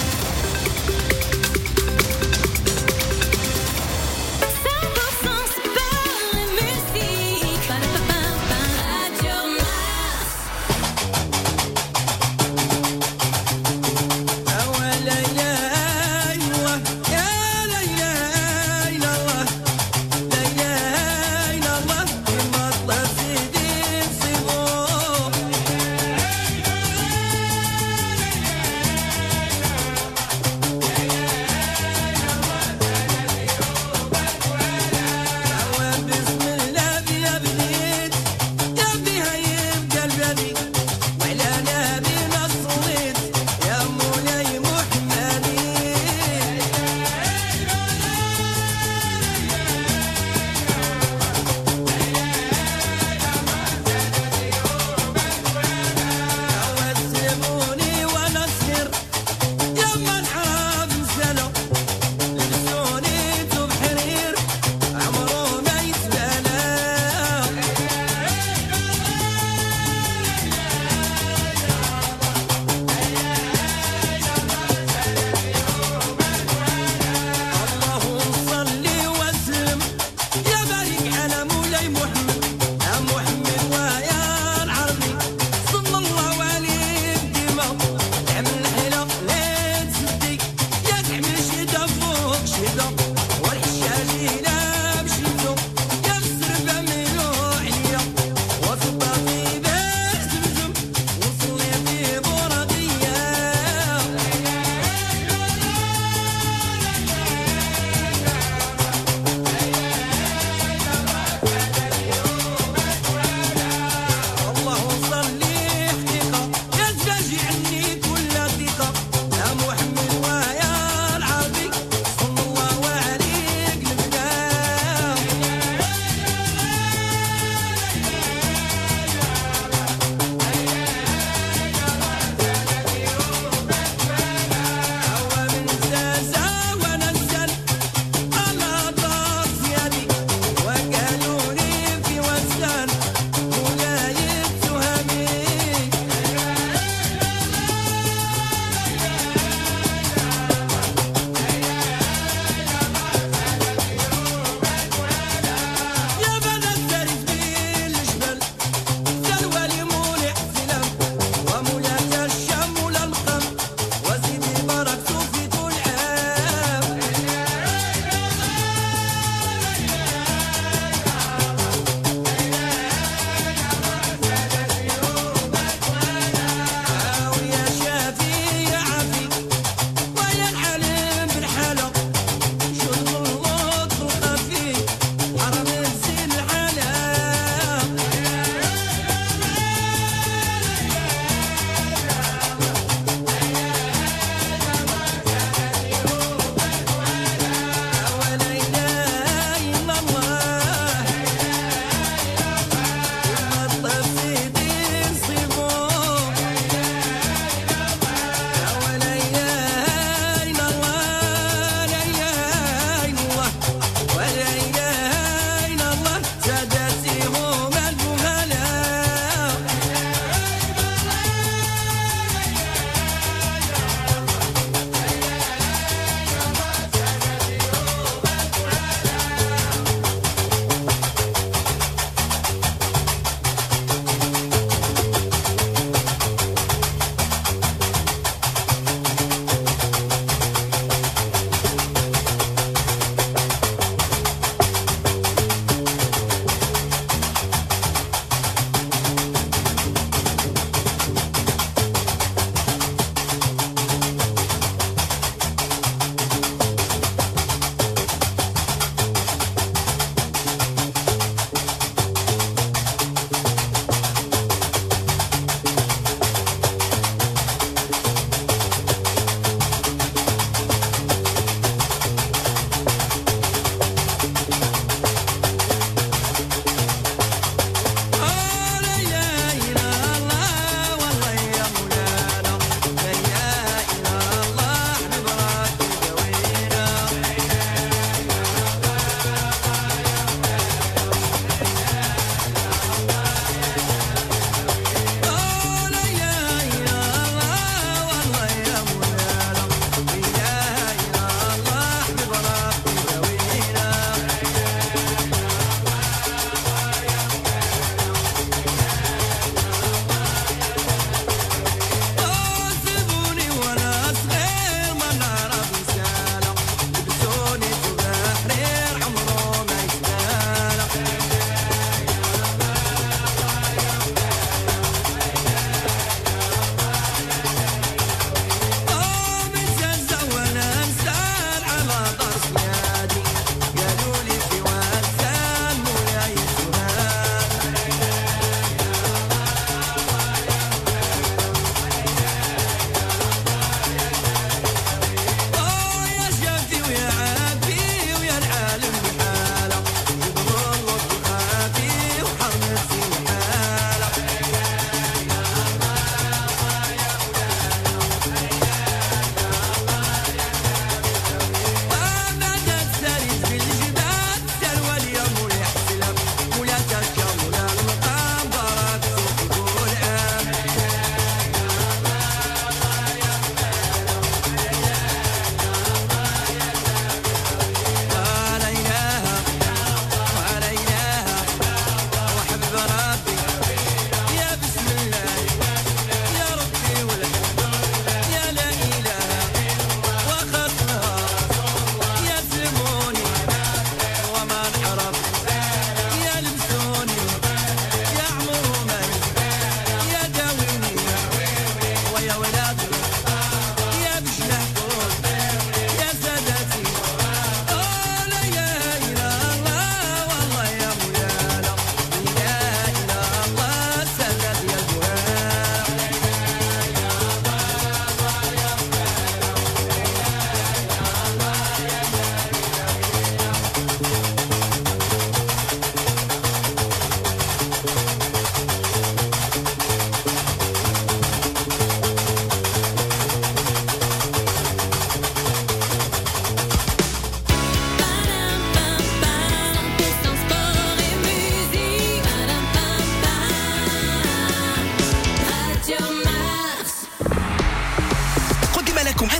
S10: شدة والحشاش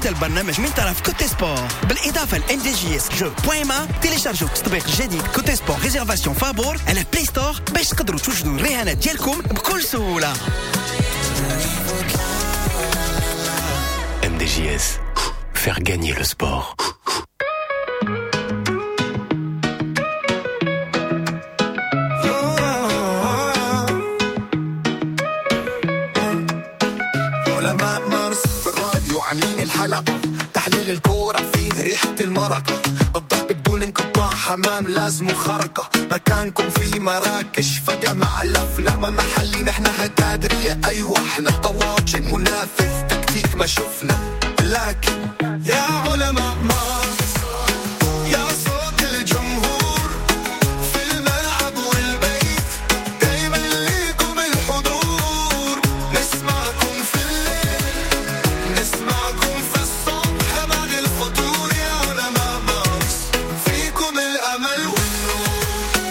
S1: هذا البرنامج من طرف كوتي سبور بالإضافة ل إم دي جي إس جو بوان ما. تيليشارجوا تطبيق جديد كوتي سبور ريزيرفاسيون فابور على بلاي ستور باش تقدروا توجدوا الرهانات ديالكم بكل سهولة.
S2: M D J S, faire gagner le sport.
S3: علماء مارس في الراديو عاملين الحلقة تحليل الكورة فيه ريحة المرقة الضرب بدون انقطاع حمام لازم خرقة مكانكم في مراكش فجأة مع الأفلام محلي نحن هكادرية أيوة احنا طواجن منافس تكتيك ما شفنا لكن يا علماء مارس يا صوت الجمهور في الملعب والبيت دايما ليكم الحضور نسمعكم في الليل نسمعكم في الصبح بعد الفطور يا علماء مارس فيكم الأمل والنور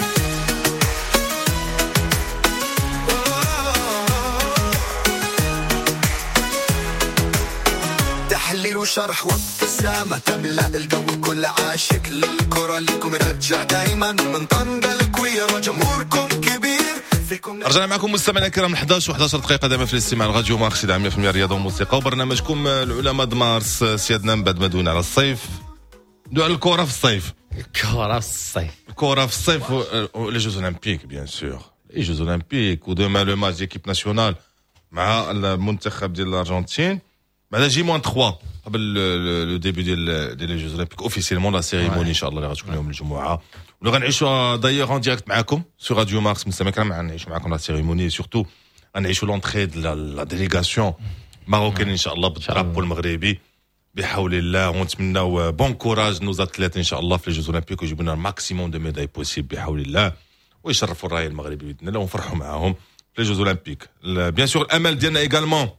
S3: تحليل وشرح وابتسامة تملأ الجو كل عاشق للكرة لكم نرجع دايما من طنجة الكويرة جمهوركم كبير فيكم.
S4: رجعنا معكم مستمعينا الكرام الحداش و11 دقيقة دائما في الاستماع لراديو مارشي دعم مية بالمية رياضة وموسيقى وبرنامجكم العلماء د مارس. سيادنا من بعد ما دونا على الصيف ندوي على الكرة في الصيف.
S5: الكرة في الصيف
S4: الكرة في الصيف لي جوز اولمبيك بيان سور لي جوز اولمبيك ودوما لو ماتش ديكيب ناسيونال مع المنتخب ديال الارجنتين بعد جي موان ثلاثة قبل لو ديبي ديال ديال لي جوز اولمبيك اوفيسيلمون لا سيريموني ان شاء الله اللي غتكون يوم الجمعه ولو غنعيشوا دايوغ ان ديريكت معاكم سو راديو مارس مستمعين الكرام غنعيشوا معاكم لا سيريموني سورتو غنعيشوا لونطري ديال لا ديليغاسيون ماروكين ان شاء الله بالدرابو المغربي بحول الله ونتمناو بون كوراج نوز اتليت ان شاء الله في لي جوز اولمبيك ويجيبوا لنا الماكسيموم دو ميداي بوسيبل بحول الله ويشرفوا الراي المغربي باذن الله ونفرحوا معاهم في لي جوز اولمبيك. بيان سور الامل ديالنا ايغالمون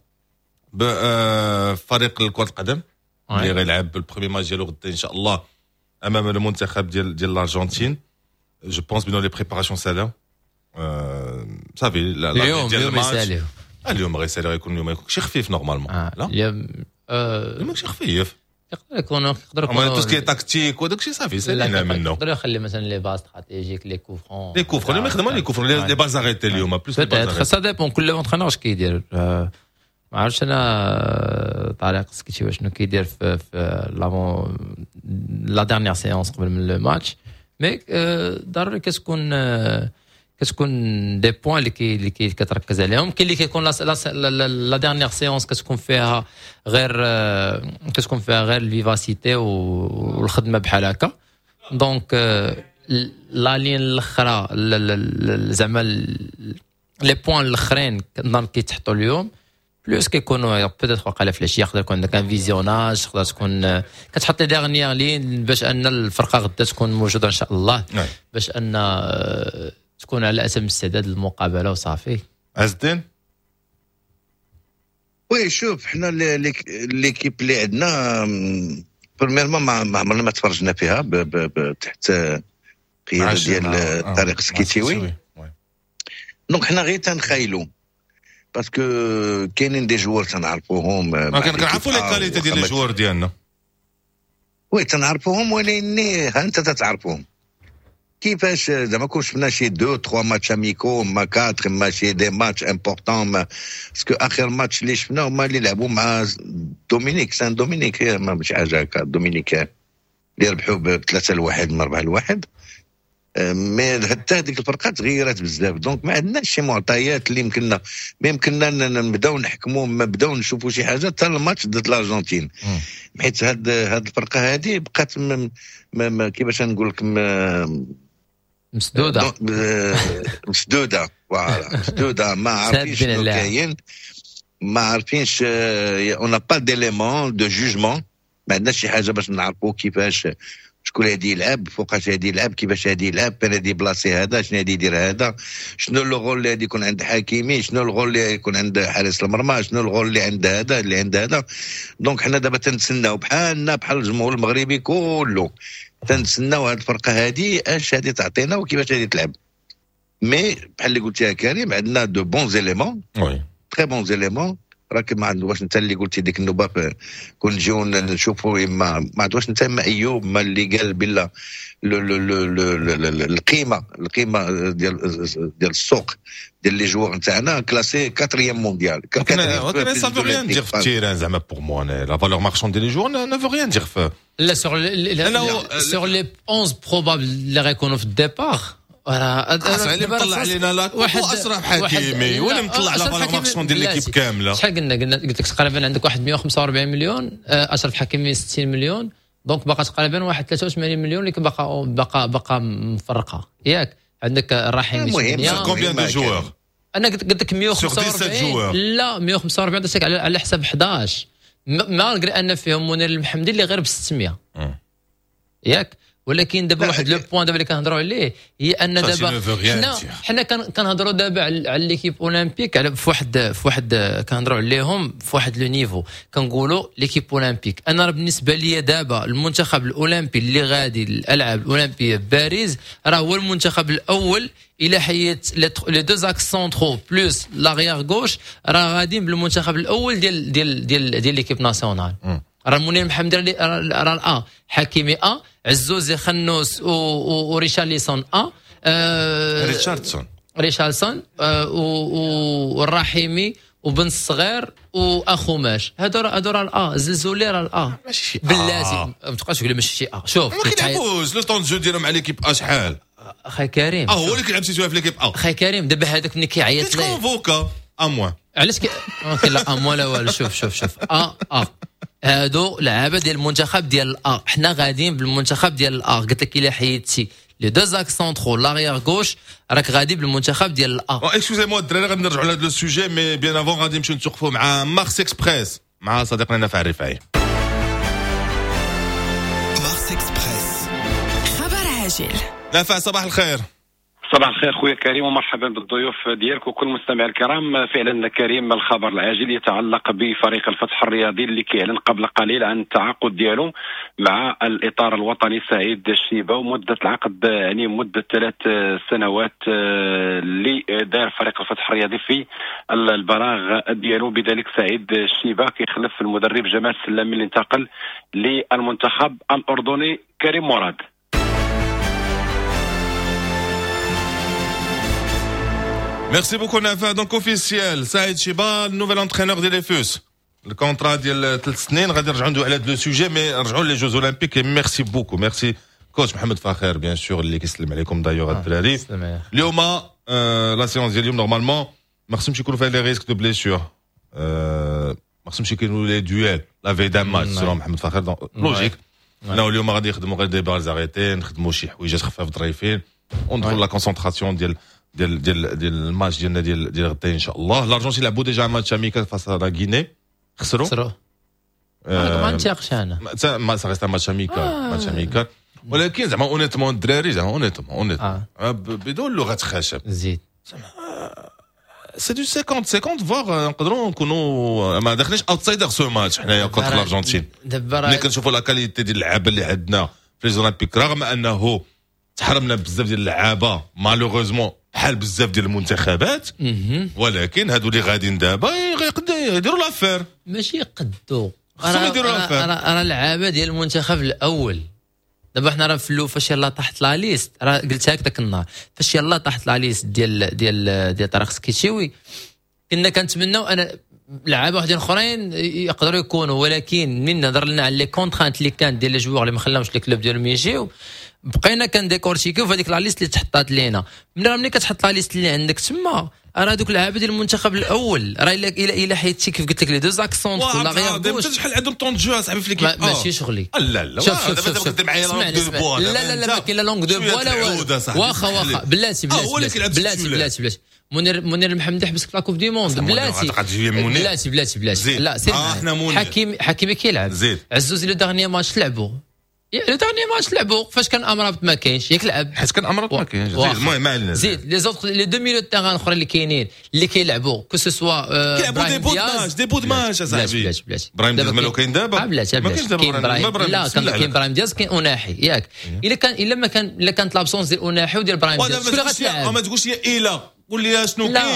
S4: بفريق كرة القدم اللي غيلعب البروميي ماتش ديالو غدا ان شاء الله امام المنتخب ديال ديال الارجنتين. جو بونس بانه لي بريباراسيون سالاو صافي
S5: اليوم اليوم يساليو
S4: اليوم غيساليو غيكون اليوم يكون شي خفيف نورمالمون لا
S5: اليوم
S4: اليوم شي خفيف
S5: يقدر يكون يقدر
S4: يكون تو سكي تاكتيك وداك الشيء صافي سالينا منه
S5: يقدر يخلي مثلا لي باز استراتيجيك لي كوفرون
S4: لي كوفرون اللي يخدموا لي كوفرون لي باز اريتي اليوم بلوس لي باز
S5: سا ديبون كل اونترينور اش كيدير ما عرفتش انا طارق سكيتي واش كيدير في في لافون لا ديرنيير سيونس قبل من لو ماتش مي ضروري كتكون كتكون دي بوين اللي كي اللي كتركز عليهم. كاين اللي كيكون لا ديرنيير سيونس كتكون فيها غير كتكون فيها غير الفيفاسيتي والخدمه بحال هكا دونك لا لين الاخرى زعما لي بوين الاخرين كنظن كيتحطوا اليوم بلوس كيكونوا بيتيت وقيلا في العشيه يقدر يكون عندك ان فيزيوناج تقدر تكون كتحط لي ديرنيير لين باش ان الفرقه غدا تكون موجوده ان شاء الله باش ان تكون على اتم استعداد للمقابله وصافي.
S4: عز الدين
S6: وي شوف حنا ليكيب اللي عندنا بريميرمون ما عمرنا ما تفرجنا فيها تحت قياده ديال طارق سكيتيوي دونك حنا غير تنخايلوا باسكو كاينين دي جوار تنعرفوهم
S4: ما كنعرفوا لي كاليتي ديال لي جوار ديالنا
S6: وي تنعرفوهم ولكن ها انت تتعرفوهم كيفاش زعما كون شفنا شي دو تخوا ماتش اميكو ما كاتر ماشي دي ماتش امبورطون باسكو اخر ماتش اللي شفناه هما اللي لعبوا مع دومينيك سان دومينيك ما مش حاجه هكا دومينيك اللي ربحوا بثلاثه لواحد من اربعه لواحد مي حتى هذيك الفرقه تغيرات بزاف دونك ما عندناش شي معطيات اللي يمكننا ما يمكننا نبداو نحكموا ما نبداو نشوفوا شي حاجه حتى الماتش ضد الارجنتين حيت هاد هاد الفرقه هذه بقات كيفاش نقول لكم
S5: مسدوده
S6: مسدوده فوالا مسدوده ما عارفينش شنو كاين ما عارفينش اون با ديليمون دو جوجمون ما عندناش شي حاجه باش نعرفوا كيفاش شكون هادي يلعب فوقاش هادي يلعب كيفاش هادي يلعب فين هادي بلاصي هذا شنو هادي يدير هذا شنو لو غول اللي هادي يكون عند حكيمي شنو الغول اللي يكون عند حارس المرمى شنو الغول اللي عند هذا اللي عند هذا دونك حنا دابا تنتسناو بحالنا بحال الجمهور المغربي كله تنتسناو هاد الفرقه هادي اش هادي تعطينا وكيفاش هادي تلعب مي بحال اللي قلت يا كريم عندنا دو بون زيليمون
S4: وي
S6: تري بون زيليمون راك ما عندوش انت اللي قلتي ديك النوبه كون نجيو نشوفوا ما ما عندوش انت ما ايوب ما اللي قال بالله القيمه القيمه ديال ديال السوق ديال لي جوار نتاعنا كلاسي كاتريام مونديال.
S4: ولكن ça veut rien dire في التيران زعما بور موا لا فالور مارشوند ديال لي جوار ne veut rien dire في
S5: لا sur les onze probables اللي غيكونوا في الديبار
S4: راه اللي مطلع علينا لا اشرف حكيمي ولا مطلع على فالور مارشوند ديال ليكيب كامله.
S5: شحال قلنا قلنا قلت لك تقريبا عندك واحد مية وخمسة وأربعين مليون اشرف حكيمي ستين مليون دونك باقا تقريبا واحد ثلاثة وثمانين مليون اللي باقا باقا باقا مفرقه ياك. عندك الرحيمي
S4: المهم كومبيان دو جوار
S5: انا قلت لك مية وخمسة وأربعين لا مية وخمسة وأربعين درتك على على حساب احداش مالغري ان فيهم منير المحمدي اللي غير ب ستمية ياك. ولكن دابا واحد لو بوين دابا اللي كنهضروا عليه هي ان دابا حنا حنا كنهضروا دابا على ليكيب اولمبيك على في واحد في واحد كنهضروا عليهم في واحد لو نيفو كنقولوا ليكيب اولمبيك. انا راه بالنسبه لي دابا المنتخب الاولمبي اللي غادي الالعاب الاولمبيه بباريس راه هو المنتخب الاول الى حيت لي دو زاكس سونترو بلوس لاغيير غوش راه غاديين بالمنتخب الاول ديال ديال ديال ديال ليكيب ناسيونال. راه منير محمد راه الأ حكيمي أ عزوزي خنوس وريشارلسون أ
S4: ريتشاردسون
S5: ريشارلسون والرحيمي وبن الصغير واخو ماش هادو هادو راه الأ زلزولي راه الأ
S4: ماشي شي
S5: بلاتي ما تبقاش تقول ماشي شي أ. شوف
S4: ما كيلعبوش لو طون جو ديالهم على ليكيب أ شحال
S5: اخي كريم
S4: اه هو اللي كيلعب سيتوها في ليكيب أ.
S5: اخي كريم دابا هذاك ملي كيعيط ليه
S4: كونفوكا ا موان
S5: علاش كي لا ا موان لا والو. شوف شوف شوف ا ا هادو لعابه ديال المنتخب ديال الأ. حنا غاديين بالمنتخب ديال الأ. قلت لك الا حيدتي لي دو زاكس سونترو لاغيير غوش راك غادي بالمنتخب ديال الأ.
S4: اكسكوزي موا الدراري غادي نرجعوا لهذا لو سوجي مي بيان افون غادي نمشيو نتوقفوا مع مارس اكسبريس مع صديقنا نافع الرفاعي.
S1: مارس اكسبريس
S10: خبر عاجل.
S4: نافع صباح الخير.
S11: صباح الخير خويا كريم ومرحبا بالضيوف ديالك وكل مستمع الكرام. فعلا كريم الخبر العاجل يتعلق بفريق الفتح الرياضي اللي كيعلن قبل قليل عن التعاقد ديالو مع الاطار الوطني سعيد الشيبه ومده العقد يعني مده ثلاث سنوات اللي دار فريق الفتح الرياضي في البراغ ديالو. بذلك سعيد الشيبه كيخلف المدرب جمال السلامي اللي انتقل للمنتخب الاردني كريم مراد.
S4: Merci beaucoup Nafa. Donc officiel Saïd Chiba nouvel entraîneur de l'E F U S. Le contrat ديال ثلاث سنين غادي نرجعوا ندويو على هذا لو سوجي مي نرجعوا لي جوز اولمبيك. ميرسي بوكو ميرسي كوتش محمد فاخر بيان سور اللي كيسلم عليكم دايوغ الدراري. اليوم لا سيونس ديال اليوم نورمالمون ما خصهمش يكونوا فيها لي ريسك دو بليسيور ما خصهمش يكونوا لي دويل لا في دان ماتش سيرو محمد فاخر دونك لوجيك. حنا اليوم غادي نخدموا غير دي بال زاريتي نخدموا شي حويجات خفاف ظريفين وندخل لا كونسونطراسيون ديال ديال ديال ديال الماتش ديالنا ديال ديال غدا ان شاء الله. لارجنتين لعبوا ديجا ماتش اميكال فاس لا غيني خسروا
S5: خسروا ما نتيقش انا
S4: ما سا ماتش اميكال ماتش اميكال ولكن زعما اونيتمون الدراري زعما اونيتمون اونيتمون بدون لغه خشب
S5: زيد
S4: سي دو خمسين خمسين فوغ نقدروا نكونوا ما داخلينش اوتسايدر سو ماتش حنايا كونتر لارجنتين. ملي كنشوفوا لا كاليتي ديال اللعابه اللي عندنا في لي زولمبيك رغم انه تحرمنا بزاف ديال اللعابه مالوغوزمون بحال بزاف ديال المنتخبات ولكن هادو اللي غاديين دابا يديروا لافير
S5: ماشي يقدوا
S4: خصهم يديروا لافير.
S5: راه اللعابه ديال المنتخب الاول دابا حنا راه في فاش يلاه طاحت لا ليست راه قلتها هكذاك النهار فاش يلاه طاحت لا ليست ديال ديال ديال طارق سكيتشيوي كنا كنتمناو انا لعابه واحدين اخرين يقدروا يكونوا ولكن من نظر لنا على لي كونترانت اللي كانت ديال لي جوار اللي ما خلاوش لي كلوب ديالهم يجيو بقينا كنديكورتيكيو في هذيك لا ليست اللي تحطات لينا. ملي كتحط لا ليست اللي عندك تما راه دوك اللعابه ديال المنتخب الاول راه الا الا حيدتي كيف قلت لك لي دو زاكسون ولا غير
S4: دابا شحال عندهم طون جو اصاحبي في ليكيب
S5: ماشي شغلي
S4: لا لا دابا كنت معايا لونغ دو بوا
S5: لا لا لا ما كاين لا لونغ دو بوا لا واخا واخا بلاتي بلاتي بلاتي بلاتي بلاتي منير منير المحمدي حبس في لاكوب دي موند بلاتي بلاتي بلاتي بلاتي لا سير حكيم حكيمي كيلعب عزوزي لو دارني ماتش لعبوا لو دارني ماتش لعبوا فاش كان امرابط ما كاينش ياك لعب
S4: حيت كان امرابط ما كاينش. المهم ما علينا
S5: زيد لي زوط لي دو ميليو تيغان الاخرين اللي كاينين اللي كيلعبوا كو سو سوا
S4: كيلعبوا دي بود ماتش دي بود ماتش اصاحبي
S5: بلاتي بلاتي
S4: ابراهيم دياز مالو كاين دابا
S5: بلاتي بلاتي كاين ابراهيم لا كان كاين ابراهيم دياز كاين اوناحي ياك الا كان الا ما كان الا كانت لابسونس ديال اوناحي وديال ابراهيم دياز شكون اللي غتلعب
S4: ما تقولش يا الا قول لي شنو كاين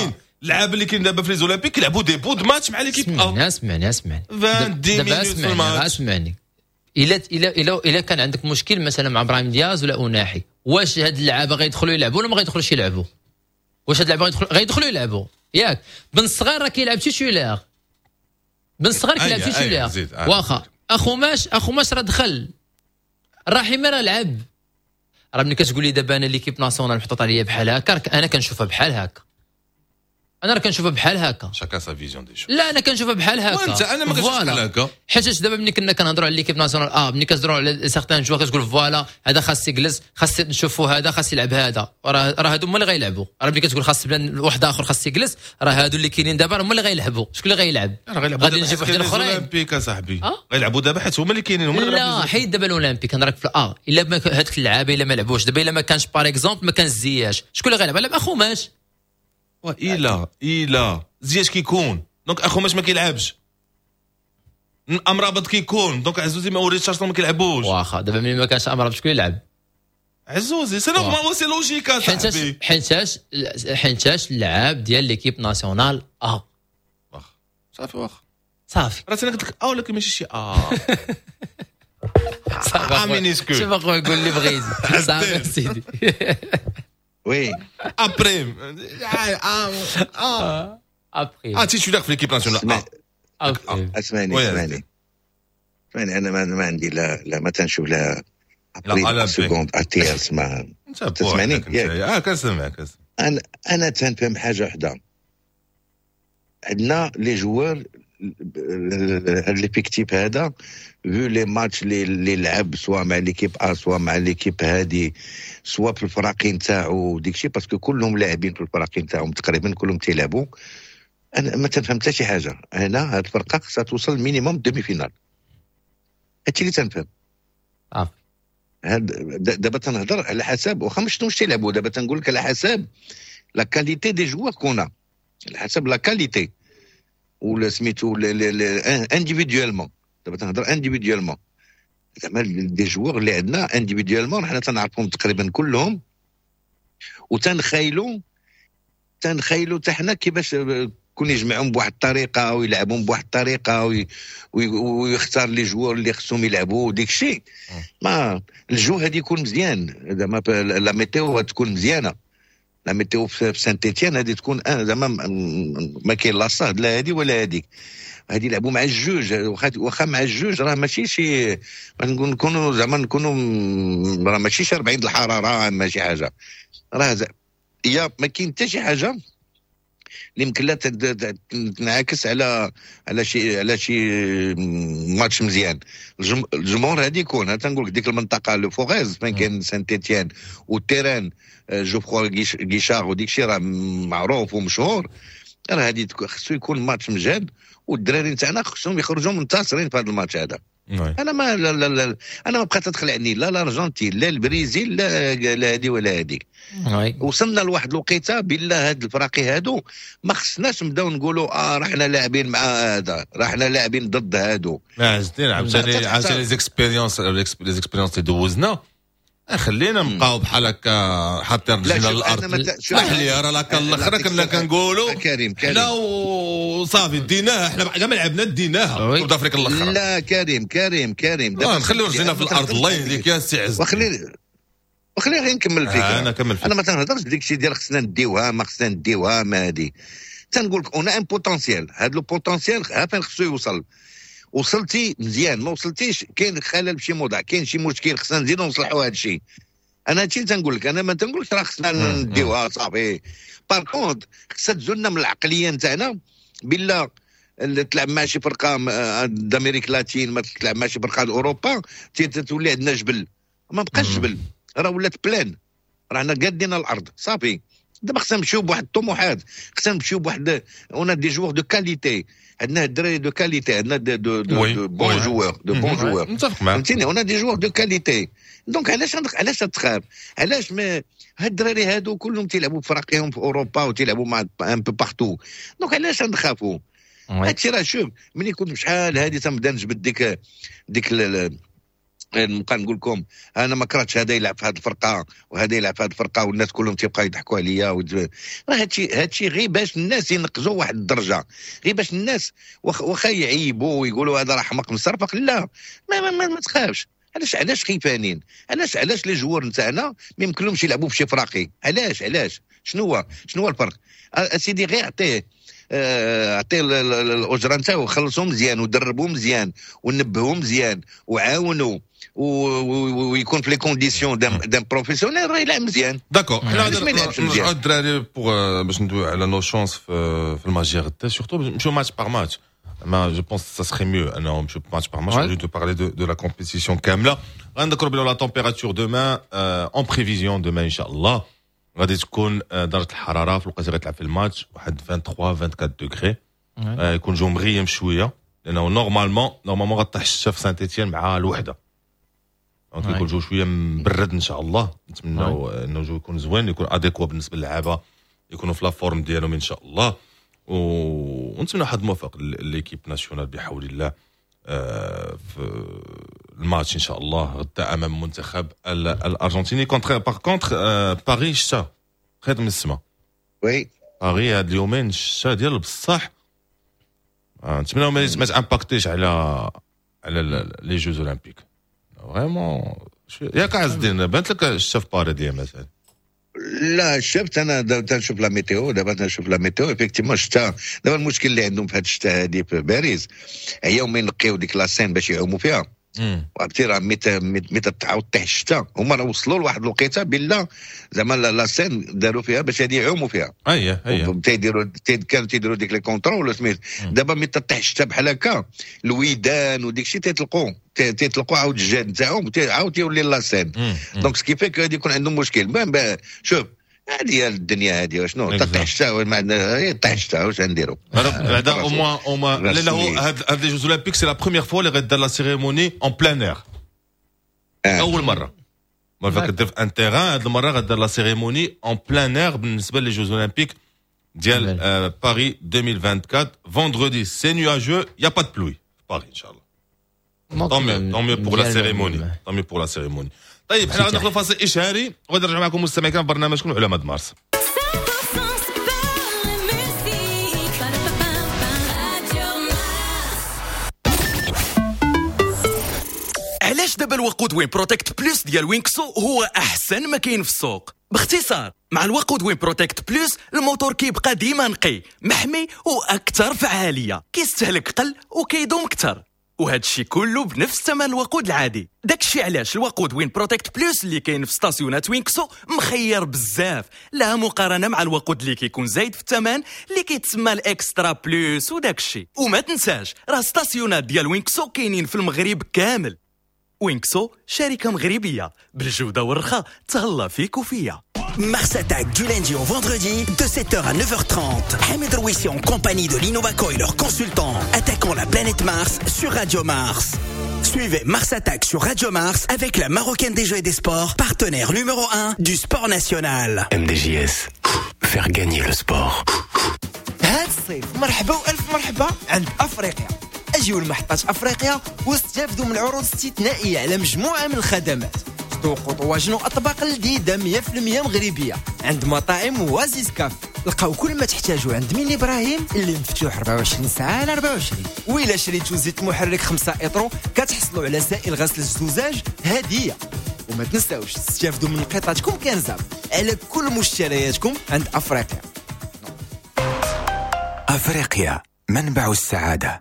S4: اللعاب اللي كاين دابا في ليزولمبيك يلعبوا دي بود ماتش مع ليكيب
S5: اسمعني اسمعني اسمعني
S4: دابا
S5: اسمعني اسمعني الا الا الا الا كان عندك مشكل مثلا مع ابراهيم دياز ولا أناحي، واش هاد اللعابه غيدخلوا يلعبوا ولا ما غيدخلوش يلعبوا؟ واش هاد اللعابه غيدخلوا غيدخلوا يلعبوا ياك؟ بن الصغير راه كيلعب تيتولار، بن الصغير كيلعب تيتولار واخا اخو ماش اخو ماش راه دخل الرحيمي راه لعب. راه ملي كتقول لي دابا انا ليكيب ناسيونال محطوط عليا بحال هكا، انا كنشوفها بحال هكا، انا راه كنشوفها بحال هكا.
S4: شاكا سا فيزيون دي شو.
S5: لا انا كنشوفها بحال هكا.
S4: وانت انا ما كنشوفش بحال هكا.
S5: حيت دابا ملي كنا كنهضروا على ليكيب ناسيونال اه ملي كتهضروا على سيغتان جوار كتقول فوالا هذا خاص يجلس، خاص نشوفوا هذا خاص يلعب هذا، راه راه هادو هما اللي غيلعبوا. راه ملي كتقول خاص بلان واحد اخر خاص يجلس، راه هادو اللي كاينين دابا هما اللي غيلعبوا. شكون اللي غيلعب؟
S4: غادي نجيب واحد الاخرين الاولمبيك اصاحبي غيلعبوا دابا حيت هما اللي كاينين هما اللي
S5: غيلعبوا. لا حيت دابا الاولمبيك كنراك في اه الا ما هذوك اللعابه الا ما لعبوش دابا، الا ما كانش باغ اكزومبل ما كان زياش، شكون اللي غيلعب؟ لعب اخو ماش
S4: والا الا زياش كيكون دونك اخو ماش ما كيلعبش، امرابط كيكون دونك عزوزي ما وريتش اصلا ما كيلعبوش.
S5: واخا دابا ملي ما كانش امرابط شكون يلعب؟
S4: عزوزي سي نورمال سي لوجيك اصاحبي.
S5: حيتاش حيتاش اللعاب ديال ليكيب ناسيونال اه
S4: واخا صافي واخا
S5: صافي
S4: راه انا قلت لك اه ولكن ماشي شي اه
S5: صافي مينيسكول شوف اخويا قول لي بغيتي صافي سيدي
S6: وي
S4: ابري
S5: اه ابري
S4: اه تيتولار في ليكيب ناسيونال.
S6: اسمعني اسمعني اسمعني انا ما عندي لا لا ما تنشوف لا ابري سكوند اتياس ما تسمعني
S4: اه كنسمعك.
S6: انا انا تنفهم حاجه وحده، عندنا لي جوار هاد ليفيكتيف هذا فيو لي ماتش اللي لعب سواء مع ليكيب ا سواء مع ليكيب هادي سواء في الفراقين تاعو ديكشي باسكو كلهم لاعبين في الفراقين تاعهم تقريبا كلهم تيلعبوا. انا ما تنفهم حتى شي حاجه. هنا هاد الفرقه خصها توصل مينيموم دومي فينال، هادشي اللي تنفهم.
S5: اه
S6: هاد دابا تنهضر على حساب واخا مش واش تيلعبوا، دابا تنقول لك على حساب لا كاليتي دي جوار كونا، على حساب لا كاليتي ولا سميتو انديفيديوالمون. دابا تنهضر انديفيديوالمون زعما دي جوار اللي عندنا انديفيديوالمون حنا تنعرفهم تقريبا كلهم، وتنخيلوا تنخيلوا حتى حنا كيفاش كون يجمعهم بواحد الطريقه ويلعبهم بواحد الطريقه وي ويختار لي جوار اللي خصهم يلعبوا وديك الشيء. ما الجو هذه يكون مزيان زعما لا ميتيو تكون مزيانه، لا ميتيو في سانت تيتيان هذه تكون زعما ما كاين لا صهد لا هذه ولا هذيك، هذه يلعبوا مع الجوج واخا مع الجوج راه ماشي شي نكونوا زعما نكونوا راه ماشي شي أربعين د الحراره ماشي حاجه، راه يا ما كاين حتى شي حاجه اللي يمكن لا تنعكس على على شي على شي ماتش مزيان. الجمهور هذه يكون ها تنقول لك ديك المنطقه لو فوغيز فين كاين سان تيتيان والتيران جو فخوا غيشار وديك الشيء راه معروف ومشهور، راه هذه خصو يكون ماتش مجهد والدراري تاعنا خصهم يخرجوا منتصرين في هذا الماتش هذا. انا ما لا لا لا انا ما بقيت تدخل عني لا الارجنتين لا البرازيل لا لا هذه ولا هذيك. وصلنا لواحد الوقيته بالله هاد الفراقي هادو ما خصناش نبداو نقولوا اه راه حنا لاعبين مع هذا راه حنا لاعبين ضد هادو.
S4: ما عزتين عاوتاني عاوتاني لي زيكسبيريونس لي زيكسبيريونس اللي دوزنا خلينا نبقاو بحال هكا حاطين رجلنا للارض. اسمح لي راه لاك الاخر كنا كنقولوا
S6: كريم كريم
S4: حنا وصافي ديناها حنا كاع ما لعبنا ديناها كوب افريقيا الاخر.
S6: لا كريم كريم كريم
S4: دابا نخليو رجلنا في الارض الله يهديك يا سي عز.
S6: وخلي وخلي غير نكمل فيك.
S4: آه انا كمل فيك.
S6: انا ما تنهضرش ديك الشيء ديال خصنا نديوها ما خصنا نديوها ما هادي تنقول لك اون ان بوتونسيال هذا لو بوتونسيال ها فين خصو يوصل. وصلتي مزيان ما وصلتيش كاين خلل بشي موضع كاين شي مشكل خصنا نزيدو نصلحوا هذا الشيء. انا هادشي اللي تنقول لك انا ما تنقولش راه خصنا نديوها صافي. بار كونت خصها تزولنا من العقليه نتاعنا بالله تلعب مع شي فرقه دامريك لاتين ما تلعب مع شي فرقه اوروبا تولي عندنا جبل ما بقاش جبل راه ولات بلان رانا قادين الارض صافي. دابا خصنا نمشيو بواحد الطموحات خصنا نمشيو بواحد اون دي جوور دو كاليتي عندنا الدراري دو كاليتي عندنا دو دو دو بون جوور دو بون جوور فهمتيني اون دي جوور دو كاليتي. دونك علاش علاش تخاف علاش ما هاد الدراري هادو كلهم تيلعبوا في فراقيهم في اوروبا وتيلعبوا مع ان بو بارتو دونك علاش نخافوا. هادشي راه شوف ملي كنت بشحال هادي تنبدا نجبد ديك ديك نبقى نقول لكم انا ما كرهتش هذا يلعب في هذه الفرقه وهذا يلعب في هذه الفرقه والناس كلهم تيبقى يضحكوا عليا ودز... هادشي هادشي غير باش الناس ينقزوا واحد الدرجه، غير باش الناس واخا يعيبوا ويقولوا هذا راه حمق مصرفق. لا ما ما, ما, ما تخافش. علاش علاش خيفانين؟ علاش علاش لي جوار نتاعنا ما يمكنلهمش يلعبوا بشي فراقي؟ علاش علاش شنو هو شنو هو الفرق؟ اسيدي غير عطيه عطيه الاجره نتاعو، خلصوا مزيان ودربوا مزيان ونبهوا مزيان وعاونوا ويكون في لي كونديسيون دان بروفيسيونيل راه يلعب مزيان.
S4: داكور حنا نرجعوا الدراري بوغ باش ندويو على نو شونس في الماجي غدا سورتو نمشيو ماتش باغ ماتش. ما جو بونس سا سخي ميو انه نمشيو ماتش باغ ماتش جو تو بارلي دو دو لا كومبيتيسيون كامله. غنذكروا بلي لا تمبيراتور دومان اون بريفيزيون دومان ان شاء الله غادي تكون درجه الحراره في الوقت اللي غتلعب في الماتش واحد ثلاثة وعشرين أربعة وعشرين دوغري. يكون جو مغيم شويه لانه نورمالمون نورمالمون غطيح الشتا في سانت إتيان مع الوحده، دونك يكون جو شويه مبرد ان شاء الله. نتمناو انه الجو يكون زوين، يكون اديكوا بالنسبه للعابه، يكونوا في لا فورم ديالهم ان شاء الله، ونتمنى واحد موفق لليكيب ناسيونال بحول الله في الماتش ان شاء الله غدا امام منتخب الارجنتيني. كونتر باغ كونتر باريس شتا خير من السما.
S6: وي
S4: باريس هاد اليومين الشتا ديال بصح نتمنى ما تامباكتيش على على لي جوز اولمبيك فريمون. ياك عز الدين بانت لك الشتا في باريس ديال مثلا؟
S6: لا شفت انا دابا نشوف لا ميتيو دابا نشوف لا ميتيو افيكتيمون شتا دابا المشكل اللي عندهم في هاد الشتا هادي في باريس هي هما ينقيو ديك لاسين باش يعوموا فيها. وعرفتي راه متى متى تعاود طيح الشتا هما راه وصلوا لواحد الوقيته بالله زعما لاسين داروا فيها باش هادي يعوموا فيها.
S4: اييه اييه
S6: تيديروا كانوا تيديروا ديك لي كونترول سميت. دابا متى طيح الشتا بحال هكا الويدان وديك الشيء تيطلقوا تيطلقوا عاود الجهد نتاعهم عاود يولي لاسين. دونك سكيفي غادي يكون عندهم مشكل. شوف هذه الدنيا هذه شنو طيح الشتا ما عندنا طيح الشتا واش غنديروا
S4: هذا او موان او موان لا هو هاد لي جوز اولمبيك سي لا بروميير فوا اللي غيدار لا سيريموني اون بلان اير اول مره. ما فاك دير في ان تيران هاد المره غدار لا سيريموني اون بلان اير بالنسبه لي جوز اولمبيك ديال باريس ألفين وأربعة وعشرين. فوندردي سي نواجو يا با دو بلوي في باريس ان شاء الله. طون ميو طون ميو بور لا سيريموني طون ميو بور لا سيريموني. طيب حنا غندخلوا فاصل اشهاري وغادي نرجع معكم مستمعين في برنامجكم علماء مارس.
S12: علاش دابا الوقود وين بروتكت بلس ديال وينكسو هو احسن ما كاين في السوق؟ باختصار مع الوقود وين بروتكت بلس الموتور كيبقى ديما نقي محمي واكثر فعاليه، كيستهلك قل وكيدوم اكثر، وهذا الشيء كله بنفس ثمن الوقود العادي. داكشي علاش الوقود وين بروتكت بلس اللي كاين في ستاسيونات وينكسو مخير بزاف، لا مقارنه مع الوقود اللي كيكون زايد في الثمن اللي كيتسمى الاكسترا بلس وداكشي. وما تنساش راه ستاسيونات ديال وينكسو كاينين في المغرب كامل. وينكسو شركة مغربية بالجودة والرخاء تهلا فيك وفيا.
S13: Mars Attack du lundi au vendredi de sept heures à neuf heures trente. Hamid Rouissi en compagnie de l'Innovaco et leurs consultants attaquant la planète Mars sur Radio Mars. Suivez Mars Attack sur Radio Mars avec la Marocaine des Jeux et des Sports, partenaire numéro un du sport national.
S2: M D J S, faire gagner le sport.
S14: هاد الصيف مرحبا والف مرحبا عند افريقيا. اجيو لمحطات افريقيا واستافدوا من العروض استثنائيه على مجموعه من الخدمات. ذوقوا طواجن واطباق لذيذه مية بالمية مغربيه عند مطاعم وازيز كاف. لقاو كل ما تحتاجوا عند ميني ابراهيم اللي مفتوح أربعة وعشرين ساعه على أربعة وعشرين. وإلا شريتوا زيت محرك خمسة اطرو كتحصلوا على سائل غسل الزجاج هديه. وما تنساوش تستافدوا من قطعتكم كنزاب على كل مشترياتكم عند افريقيا.
S8: افريقيا منبع السعاده.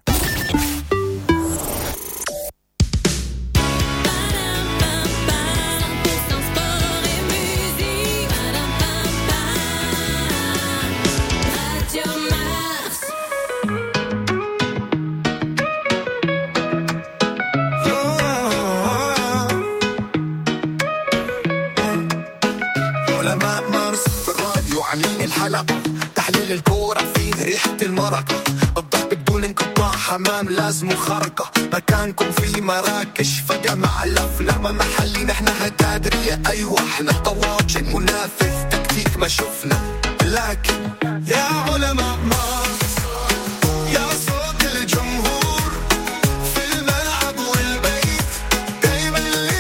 S3: تحليل الكورة فيه ريحة المرقة، الضحك بدون انقطاع حمام لازم خرقة، مكانكم في مراكش فجأة مع الأفلام محلي نحن هتادرية. أيوة احنا طواجن منافس تكتيك ما شفنا، لكن يا علماء مارس يا صوت الجمهور في الملعب والبيت دايما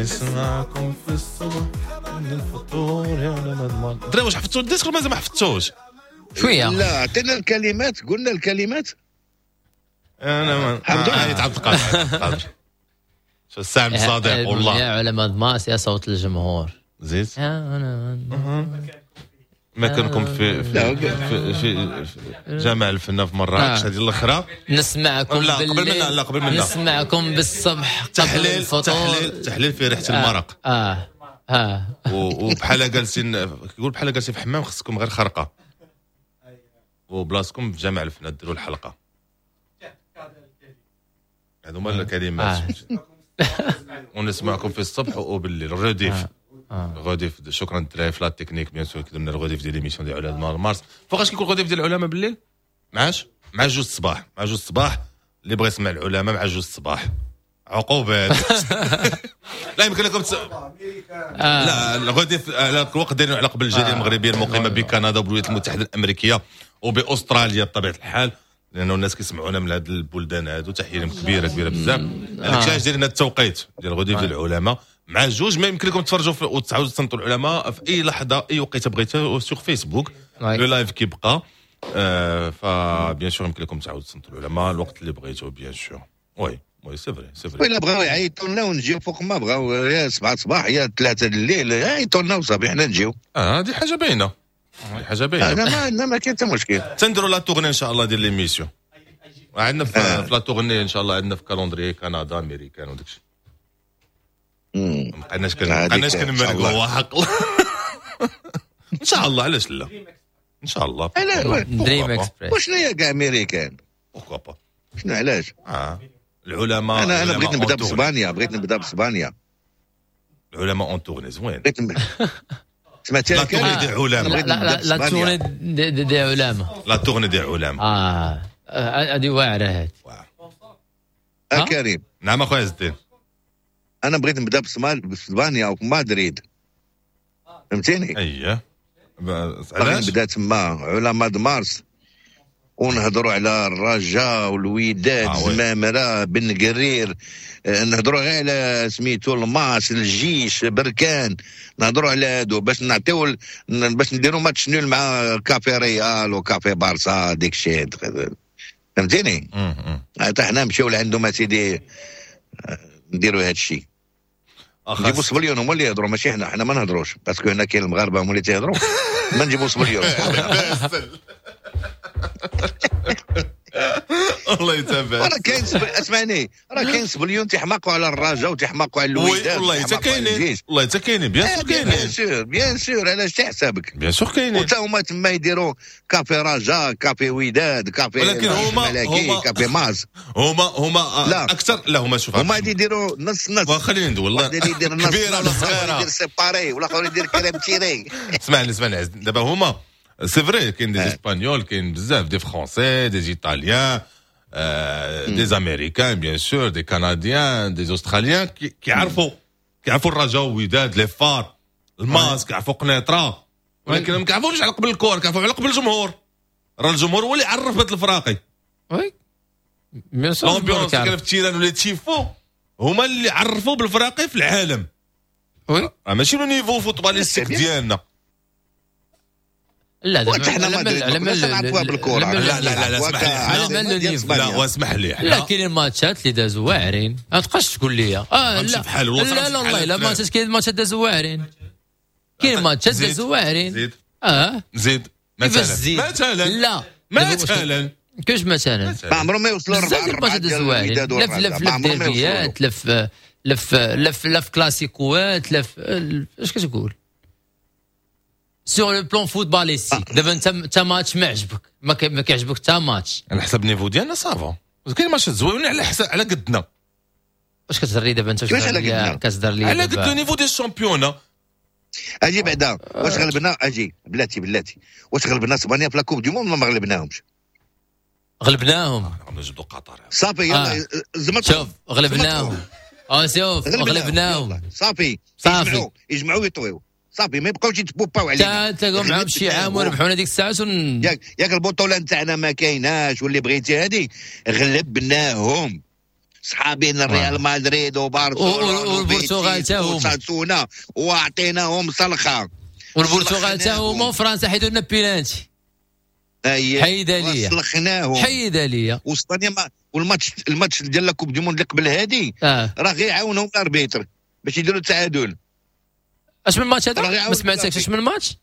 S4: نسمعكم في الصبح عند الفطور يا علامة درا واش حفظتوا الديسك مازال ما حفظتوش
S5: شويه
S6: لا عطينا الكلمات قلنا الكلمات
S4: انا ما عيط عبد القادر شو السام صادق والله
S5: يا علامة ماس يا صوت الجمهور
S4: زيد مكانكم في في, في, في, في جامع الفنان في مراكش هذه الاخرى
S5: نسمعكم
S4: لا قبل منا لا قبل منا
S5: نسمعكم بالصبح
S4: تحليل تحليل تحليل في ريحه المرق
S5: اه اه
S4: وبحال جالسين يقول بحال جالسين في حمام خصكم غير خرقه وبلاصتكم في جامع الفنان ديروا الحلقه هذو هما الكلمات ونسمعكم في الصبح وبالليل الرديف غوديف شكرا الدراري في لا تكنيك بيان سور كدرنا الغوديف ديال ليميسيون ديال علماء مارس فوقاش كيكون الغوديف ديال العلماء بالليل معاش مع جوج الصباح مع جوج الصباح اللي بغى يسمع العلماء مع جوج الصباح عقوبات لا يمكن لكم تس... لا الغوديف على الوقت دايرين على قبل الجاليه المغربيه المقيمه بكندا وبالولايات المتحده الامريكيه وباستراليا بطبيعه الحال لانه الناس كيسمعونا من هاد البلدان هادو تحياتهم كبيره كبيره بزاف هذاك الشيء دايرين التوقيت ديال الغوديف ديال العلماء مع جوج ما يمكن لكم تفرجوا وتعاودوا تسنطوا العلماء في اي لحظه اي وقت بغيتوا سور فيسبوك لو لايف كيبقى آه فبيان سور يمكن لكم تعاودوا تسنطوا العلماء الوقت اللي بغيتوا بيان سور وي وي سي فري سي فري
S6: ولا بغاو يعيطوا لنا ونجيو فوق ما بغاو يا سبعة صباح يا ثلاثة الليل يعيطوا لنا وصافي حنا نجيو
S4: اه هذه حاجه باينه هذه حاجه باينه
S6: انا ما انا ما كاين حتى مشكل
S4: تنديروا لا تورني ان شاء الله ديال ليميسيون عندنا في, آه. في لا تورني ان شاء الله عندنا في كالندري كندا امريكان وداك الشيء ما بقيناش كن ما بقيناش كنمرقوا هو حق ان شاء الله علاش لا ان شاء الله
S5: دريم اكسبريس
S6: وشنو هي كاع امريكان
S4: بوكو با
S6: شنو علاش
S4: اه العلماء
S6: انا انا بغيت نبدا باسبانيا بغيت نبدا باسبانيا
S4: العلماء اون تورني زوين
S6: سمعتي
S4: لا تورني دي علماء
S5: لا لا تورني دي علماء
S4: لا تورني دي علماء
S5: اه هذه واعره هذه
S6: اه كريم
S4: نعم اخويا عز الدين
S6: انا بغيت نبدا باسبانيا او مدريد فهمتيني
S4: اييه
S6: علاش نبدا تما علماء مارس ونهضروا على الرجاء والوداد آه زمامره بن قرير نهضروا غير على سميتو الماس الجيش بركان نهضروا على هادو باش نعطيو باش نديروا ماتش نول مع كافي ريال وكافي بارسا ديك الشيء فهمتيني حتى حنا نمشيو لعندهم اسيدي نديروا هذا الشيء نجيبوا صبليون هما اللي يهضروا ماشي حنا حنا ما نهضروش باسكو هنا كاين المغاربه هما اللي تيهضروا ما نجيبوا صبليون
S4: الله يتابع
S6: راه كاين اسمعني راه كاين صبليون تيحماقوا على الرجاء وتيحماقوا على الوداد
S4: والله حتى كاينين والله حتى كاينين بيان سور كاينين
S6: بيان سور بيان سور علاش تحسبك
S4: بيان سور كاينين
S6: وتا هما تما يديروا كافي رجاء كافي وداد كافي
S4: ولكن هما
S6: هما كافي ماز
S4: هما هما لا. اكثر لا هما شوف
S6: هما اللي يديروا نص نص
S4: خلينا ندوي والله
S6: اللي يدير نص
S4: كبيره ولا صغيره
S6: يدير سيباري ولا اخر يدير كلام تيري
S4: اسمعني اسمعني دابا هما سي فري كاين دي اسبانيول كاين بزاف دي فرونسي دي ايطاليان دي امريكان بيان سور دي كنديان دي استراليان كيعرفوا كيعرفوا الرجاء والوداد لي فار الماسك كيعرفوا قنيطره ولكن ما كيعرفوش على قبل الكور كيعرفوا على قبل الجمهور راه الجمهور هو اللي عرف بهاد الفراقي
S5: وي بيان سور
S4: لامبيونس كان في التيران ولا تيفو هما اللي عرفوا بالفراقي في العالم
S5: وي
S4: ماشي لو نيفو فوتباليستيك ديالنا
S5: لا
S6: لا حنا ما نعرفوها بالكره
S4: لا لا لا اسمح لي لا واسمح لي
S5: لا كاين الماتشات اللي دازوا واعرين ما تبقاش تقول لي اه لا لا لا والله لا ماتشات كاين الماتشات دازوا واعرين كاين ماتشات دازوا واعرين
S4: زيد
S5: اه
S4: زيد مثلا
S5: مثلا لا
S4: مثلا
S5: كاش مثلا
S6: ما عمرهم ما يوصلوا
S5: بزاف الماتشات دازوا واعرين لا في لا في ديربيات لا في لا في لا في كلاسيكوات لا في اش كتقول سور لو بلون فوتباليستيك دابا انت انت ماتش ما عجبك ما كيعجبك حتى ماتش
S4: على حسب النيفو ديالنا صافا كاين ماتشات زوينين على حسب على قدنا
S5: واش كتهضر لي دابا انت واش كتهضر لي
S4: على قد النيفو ديال الشامبيونا
S6: اجي بعدا واش غلبنا اجي بلاتي بلاتي واش غلبنا اسبانيا في لا كوب دي موند ما غلبناهمش
S5: غلبناهم
S4: نجبدوا قطر
S6: صافي يلا زمت
S5: شوف غلبناهم اه شوف غلبناهم
S6: صافي
S5: صافي
S6: يجمعوا يطويو صافي ما يبقاوش يتبوباو علينا
S5: تا تلقاو معاهم شي عام وربحونا ديك الساعه ون...
S6: ياك ياك البطوله نتاعنا ما كايناش واللي بغيتي هذه غلبناهم صحابين الريال مدريد وبرشلونه
S5: والبرتغال حتى هما
S6: وساسونا واعطيناهم صلخه
S5: والبرتغال حتى هما وفرنسا حيدوا لنا بيلانتي حيدها ليا
S6: سلخناهم
S5: حيدها ليا
S6: واسبانيا ما والماتش الماتش ديال الكوب دي موند اللي قبل هادي
S5: آه.
S6: راه غيعاونهم الاربيتر باش يديروا التعادل.
S5: اش من الماتش هذا ما سمعتكش اش من الماتش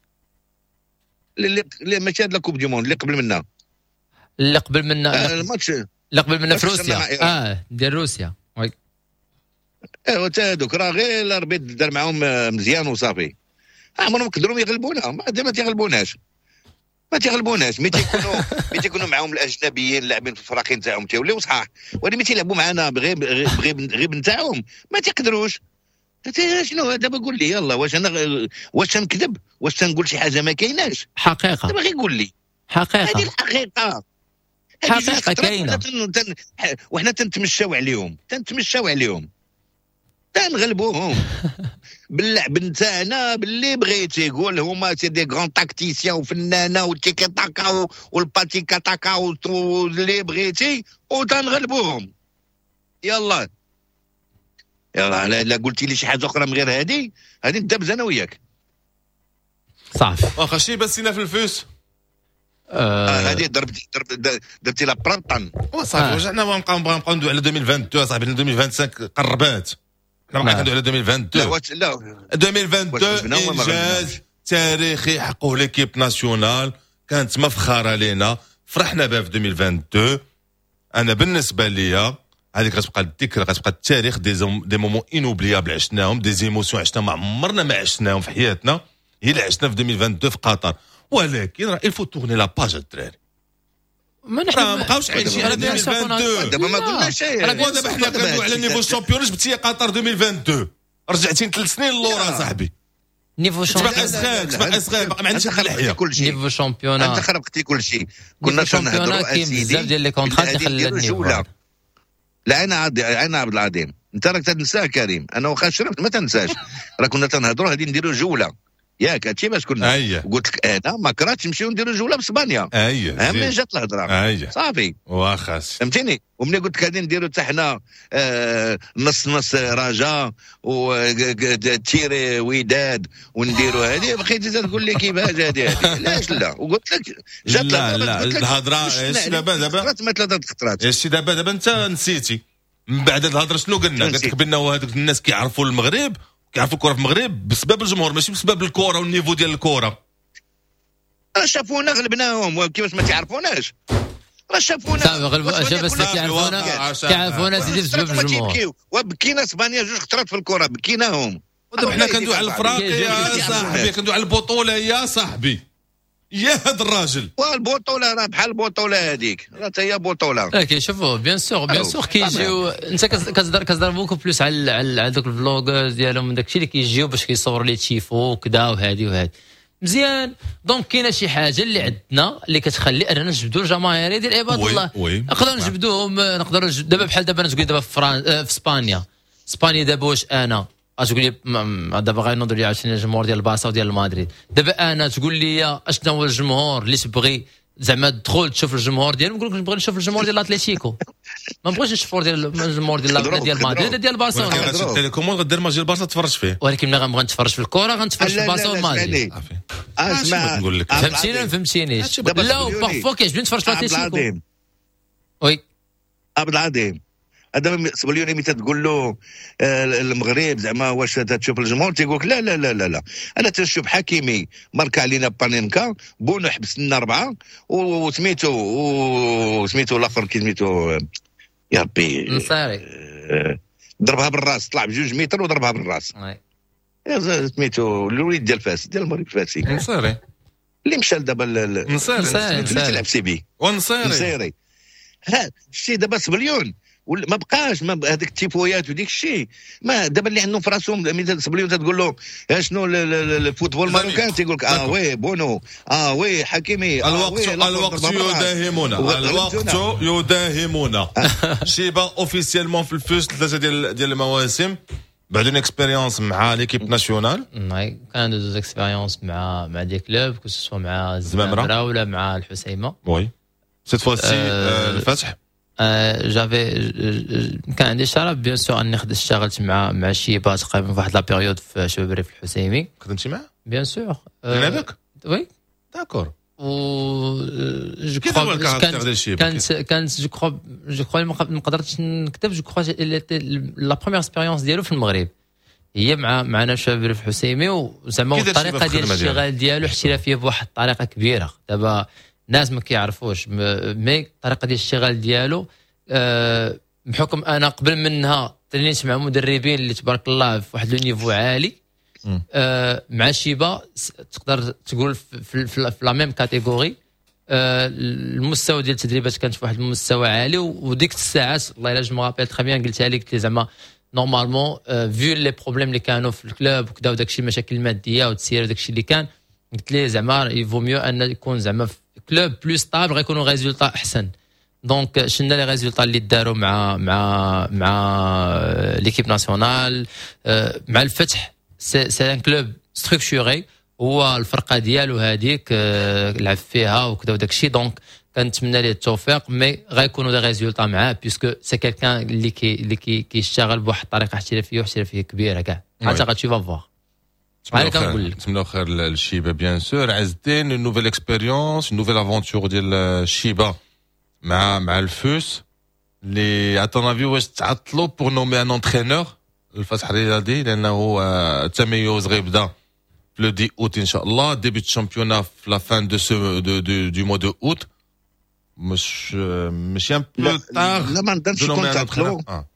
S6: اللي اللي ماشي هذا الكوب دي موند اللي قبل منا
S5: اللي قبل منا
S6: آه الماتش
S5: اللي قبل منا في روسيا اه ديال روسيا وي
S6: ايوا تا هذوك راه غير الاربيت دار معاهم مزيان وصافي عمرهم يقدروا يغلبونا ما تيغلبوناش ما تيغلبوناش ملي تيكونوا ملي تيكونوا معاهم الاجنبيين لاعبين في الفراقين تاعهم تيوليو صحاح ولكن ملي تيلعبوا معنا بغير بغير غير نتاعهم ما تيقدروش. شنو دابا قول لي يلا واش انا واش تنكذب واش تنقول شي حاجه ما كايناش
S5: حقيقه
S6: دابا غير قول لي
S5: حقيقه
S6: هذه الحقيقه
S5: حقيقه كاينه
S6: وحنا تنتمشاو عليهم تنتمشاو عليهم تنغلبوهم باللعب نتاعنا باللي بغيتي قول هما سي دي غران تاكتيسيان وفنانه وتيكي تاكا والباتيكا تاكا واللي بغيتي وتنغلبوهم. يلا يلا لا قلتي لي شي حاجه اخرى من غير هذه هذه ندبز انا وياك
S5: صافي
S4: واخا شي بسينا في الفوس
S6: هذه ضربتي درتي لا برانطان
S4: وصافي واش حنا نبقاو نبقاو ندوي على ألفين واثنين وعشرين صاحبي ألفين وخمسة وعشرين قربات حنا بقينا ندوي على ألفين واثنين
S6: لا
S4: ألفين واثنين انجاز تاريخي حقه ليكيب ناسيونال كانت مفخره لينا فرحنا بها في ألفين واثنين انا بالنسبه ليا هذيك غتبقى الذكرى غتبقى التاريخ دي زم... دي مومون انوبليابل عشناهم دي زيموسيون عشنا ما عمرنا ما عشناهم في حياتنا هي اللي عشنا في ألفين واثنين في قطر ولكن راه الفو تورني لا باج الدراري
S5: ما نحن
S4: ما بقاوش عايشين على ألفين واثنين
S6: دابا ما قلنا شيء
S4: دابا حنا كندويو على نيفو الشامبيون جبتي قطر ألفين واثنين رجعتي ثلاث سنين لورا صاحبي
S5: نيفو شامبيون
S4: باقي صغير باقي صغير باقي ما عندكش لحيه
S5: نيفو شامبيون
S6: انت خربتي كل شيء كنا
S5: تنهضروا كاين بزاف ديال لي كونطرات اللي خلى النيفو
S6: لا انا عاد انا عبد العظيم انت راك تنساه كريم انا واخا شربت ما تنساش راه كنا تنهضروا غادي نديروا جوله ياك هادشي باش كنا
S4: أيه.
S6: قلت لك انا ما كرهتش نمشيو نديروا جوله باسبانيا
S4: اييه
S6: اهم جات الهضره
S4: اييه
S6: صافي
S4: واخا
S6: فهمتيني وملي قلت لك غادي نديروا حتى حنا آه نص نص رجاء وتيري وداد ونديروا هذه بقيتي تقول لي كيفاش هذه علاش لا وقلت لك جات
S4: لا لا الهضره ايش دابا دابا
S6: ما ثلاثه خطرات
S4: ايش دابا دابا انت نسيتي من بعد الهضره شنو قلنا قلت لك بان هذوك الناس كيعرفوا المغرب كيعرفوا الكره في المغرب بسبب الجمهور ماشي بسبب الكره والنيفو ديال الكره
S6: راه شافونا غلبناهم كيفاش ما تعرفوناش راه شافونا
S5: صافي غلبوا شاف بس كيعرفونا كيعرفونا سيدي بسبب الجمهور
S6: وبكينا اسبانيا جوج خطرات في الكره بكيناهم
S4: ودابا حنا كندوي على الفراقي يا صاحبي كندوي على البطوله يا صاحبي يا هذا الراجل
S6: والبطوله راه بحال البطوله هذيك راه حتى هي بطوله
S5: اوكي شوفوا بيان سور بيان سور كيجيو انت كتهضر كتهضر بوكو بلوس على على دوك الفلوغرز ديالهم داكشي اللي كيجيو باش كيصوروا لي تشيفو وكذا وهادي وهادي مزيان دونك كاينه شي حاجه اللي عندنا اللي كتخلي اننا نجبدوا الجماهير ديال عباد الله نقدروا نجبدوهم نقدروا دابا بحال دابا تقول دابا في فرنسا في اسبانيا اسبانيا دابا واش انا تقول لي دابا غينوضوا لي عاوتاني الجمهور ديال البارسا وديال مدريد دابا انا تقول لي اشنو هو الجمهور اللي تبغي زعما تدخل تشوف الجمهور ديالهم نقول لك نبغي نشوف الجمهور ديال الاتليتيكو ما بغيتش نشوف ديال الجمهور ديال ديال مدريد ديال البارسا
S4: التليكوموند غدير ماتش ديال البارسا تفرج فيه
S5: ولكن ملي غنبغي نتفرج في الكره غنتفرج في البارسا ومدريد
S6: اسمع
S4: نقول لك
S5: فهمتيني ما فهمتينيش لا بارفو كيعجبني نتفرج في الاتليتيكو وي
S6: عبد العظيم هذا سبليوني ملي تقول له المغرب زعما واش تشوف الجمهور تيقول لك لا لا لا لا لا انا تنشوف حكيمي ماركا علينا بانينكا بونو حبس لنا اربعه وسميتو وسميتو الاخر كي سميتو يا ربي
S5: نصاري
S6: ضربها بالراس طلع بجوج متر وضربها بالراس سميتو الوليد ديال فاس ديال المغرب فاسي
S4: نصاري
S6: اللي مشى دابا
S4: نصاري
S6: اللي تلعب سي بي
S4: ونصاري
S6: نصاري ها شتي دابا سبليون ما بقاش ما هذيك التيفويات وديك الشيء ما دابا اللي عندهم في راسهم ملي تسبليو تقول له شنو الفوتبول الماروكان تيقول لك اه وي بونو اه وي حكيمي
S4: الوقت الوقت يداهمنا الوقت يداهمنا شيبا اوفيسيالمون في الفوس ثلاثه ديال ديال المواسم بعد اون اكسبيريونس مع ليكيب ناسيونال
S5: وي كان دوز اكسبيريونس مع مع دي كلوب كو مع الزمامره ولا مع الحسيمه
S4: وي سيت فوا سي الفتح
S5: جافي كان عندي شرف بيان سور اني خدمت اشتغلت مع مع شيبا تقريبا في واحد لا بيريود في شباب الريف الحسيمي.
S4: خدمتي معاه
S5: بيان سور
S4: هذاك
S5: وي
S4: داكور.
S5: و جو
S4: كروا
S5: كانت كانت جو كرو جو كرو ما قدرتش نكتب جو كرو لا بروميير اكسبيريونس ديالو في المغرب هي مع معنا شباب الريف الحسيمي وزعما الطريقه ديال الاشتغال ديالو احترافيه بواحد الطريقه كبيره. دابا الناس ما كيعرفوش مي الطريقه ديال الاشتغال ديالو أه بحكم انا قبل منها ترينيت مع مدربين اللي تبارك الله في واحد لو نيفو عالي أه مع شيبا تقدر تقول في, في, في لا ميم كاتيجوري. أه المستوى ديال التدريبات كانت في واحد المستوى عالي وديك الساعات الله الا جو مابيل تري بيان قلتها لك قلت زعما نورمالمون فيو لي بروبليم اللي كانوا في الكلوب وكذا وداك الشيء المشاكل الماديه والتسيير وداك الشيء اللي كان قلت ليه زعما يفو ميو ان يكون زعما كلوب بلو ستابل غيكونوا ريزولطا احسن. دونك شفنا لي ريزولطا اللي داروا مع مع مع ليكيب ناسيونال مع الفتح. سي سي ان كلوب ستركتوري هو الفرقه ديالو هذيك لعب فيها وكذا وداك الشيء. دونك كنتمنى ليه التوفيق مي غيكونوا دي ريزولطا معاه بيسكو سي كيلكان اللي كي اللي كي كيشتغل بواحد الطريقه احترافيه واحترافيه كبيره كاع. هانت غاتشي فافوار
S4: نتمنى خير نتمنى خير للشيبه بيان سور. عز الدين نوفيل اكسبيريونس نوفيل افونتور ديال الشيبه مع مع الفوس اللي اتون افي واش تعطلوا بور نومي ان اونترينور الفتح الرياضي لانه التميز غيبدا في لو دي اوت ان شاء الله. ديبي الشامبيونا في لا فان دو سو دو دو موا دو اوت مش مش ان بلو تار.
S6: لا ما نقدرش يكون تعطلوا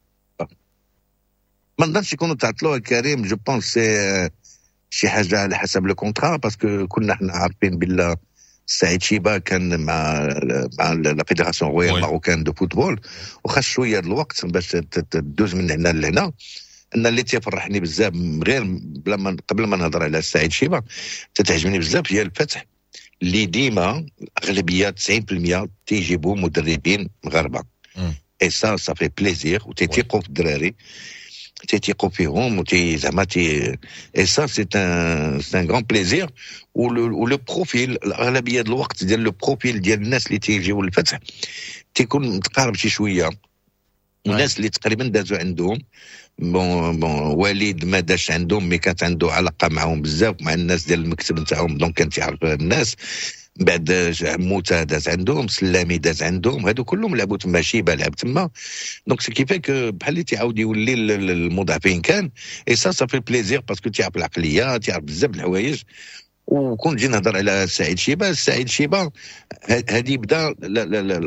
S6: ما نقدرش يكونوا تعطلوا كريم. جو بونس سي شي حاجه على حسب لو كونترا باسكو كنا حنا عارفين بالله سعيد شيبا كان مع مع لا فيدراسيون رويال ماروكان دو فوتبول وخاص شويه الوقت باش تدوز من هنا لهنا. ان اللي تيفرحني بزاف غير بلا ما قبل ما نهضر على سعيد شيبا تتعجبني بزاف هي الفتح اللي ديما اغلبيه تسعين بالمية تيجيبوا مدربين مغاربه اي سا سا في بليزير وتيثيقوا في الدراري تيثيقوا فيهم وتي زعما تي اي سا سي ان سي ان غران بليزير. ولو بروفيل الاغلبيه ديال الوقت ديال لو بروفيل ديال الناس اللي تيجيو للفتح تيكون متقارب شي شويه. الناس اللي تقريبا دازوا عندهم بون بون وليد ما داش عندهم مي كانت عنده علاقه معهم بزاف مع الناس ديال المكتب نتاعهم دونك كان تيعرف الناس. بعد موتا داز عندهم سلامي داز عندهم هادو كلهم لعبوا تما شيبه لعب تما. دونك سي كيفاك بحال اللي تيعاود يولي المضاعفين كان اي سا سا في بليزير باسكو تيعرف العقليه تيعرف بزاف د الحوايج. وكون نجي نهضر على سعيد شيبا سعيد شيبا هذه بدا لا لا لا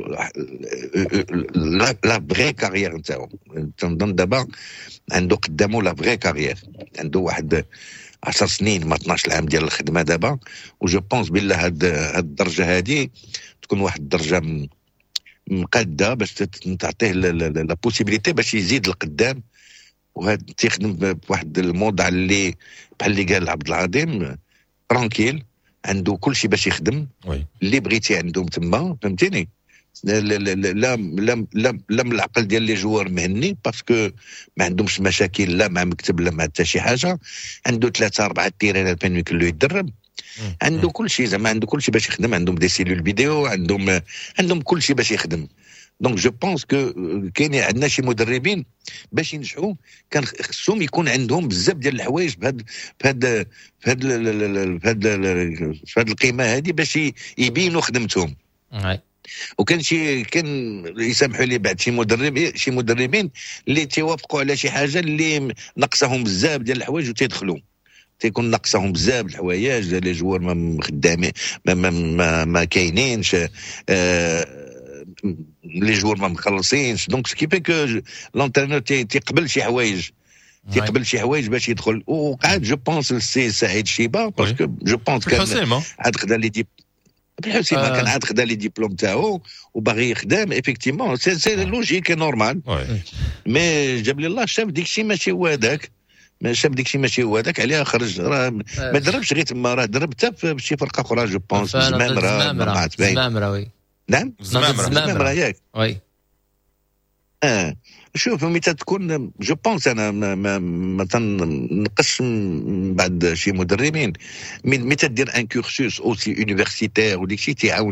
S6: لا لا فغي كارير نتاعو. تنظن دابا عنده قدامه لا فغي كارير عنده واحد عشر سنين ما اثناش عام ديال الخدمه دابا. وجو بونس بالله هاد هاد الدرجه هذه تكون واحد الدرجه مقاده باش تعطيه لا بوسيبيليتي باش يزيد القدام. وهاد تيخدم بواحد الموضع اللي بحال اللي قال عبد العظيم ترانكيل عنده كل شيء باش يخدم اللي بغيتي عندهم تما فهمتيني. لا لا لا لا لا لا من العقل ديال لي جوار مهني باسكو ما عندهمش مشاكل لا مع مكتب لا مع حتى شي حاجه. عنده ثلاثه اربعه تيرانات فين يمكن له يتدرب. عنده كل شيء زعما عنده كل شيء باش يخدم. عندهم دي سيلول فيديو عندهم عندهم كل شيء باش يخدم. دونك جو بونس كو كاين عندنا شي مدربين باش ينجحوا كان خصهم يكون عندهم بزاف ديال الحوايج بهاد بهاد بهاد بهاد بهاد القيمه هذه باش يبينوا خدمتهم. وكان شي كان يسامحوا لي بعد شي مدرب شي مدربين اللي تيوافقوا على شي حاجه اللي نقصهم بزاف ديال الحوايج وتيدخلوا تيكون نقصهم بزاف الحوايج لي جوار ما خدامين ما ما ما, ما كاينينش آه لي جوار ما مخلصينش. دونك كيفاش لونترينور تيقبل شي حوايج تيقبل شي حوايج باش يدخل. وقعد جو بونس السي سعيد شيبا باسكو جو بونس كان عاد خدا لي دي بالحسيمه آه. كان عاد خدا لي ديبلوم تاعو وباغي يخدم افيكتيمون سي سي لوجيك نورمال. مي جاب لي الله شاف ديكشي ماشي هو هذاك ما شاف ديكشي ماشي هو هذاك عليها خرج راه ما دربش غير تما راه درب حتى في شي فرقه اخرى جو بونس زمامره ما باين زمامره وي نعم زمامره ياك وي اه شوف متى تكون جو بونس انا ما ما, ما تنقص من بعد شي مدربين متى دير ان كورسوس اوسي يونيفرسيتير وديك شي تيعاونك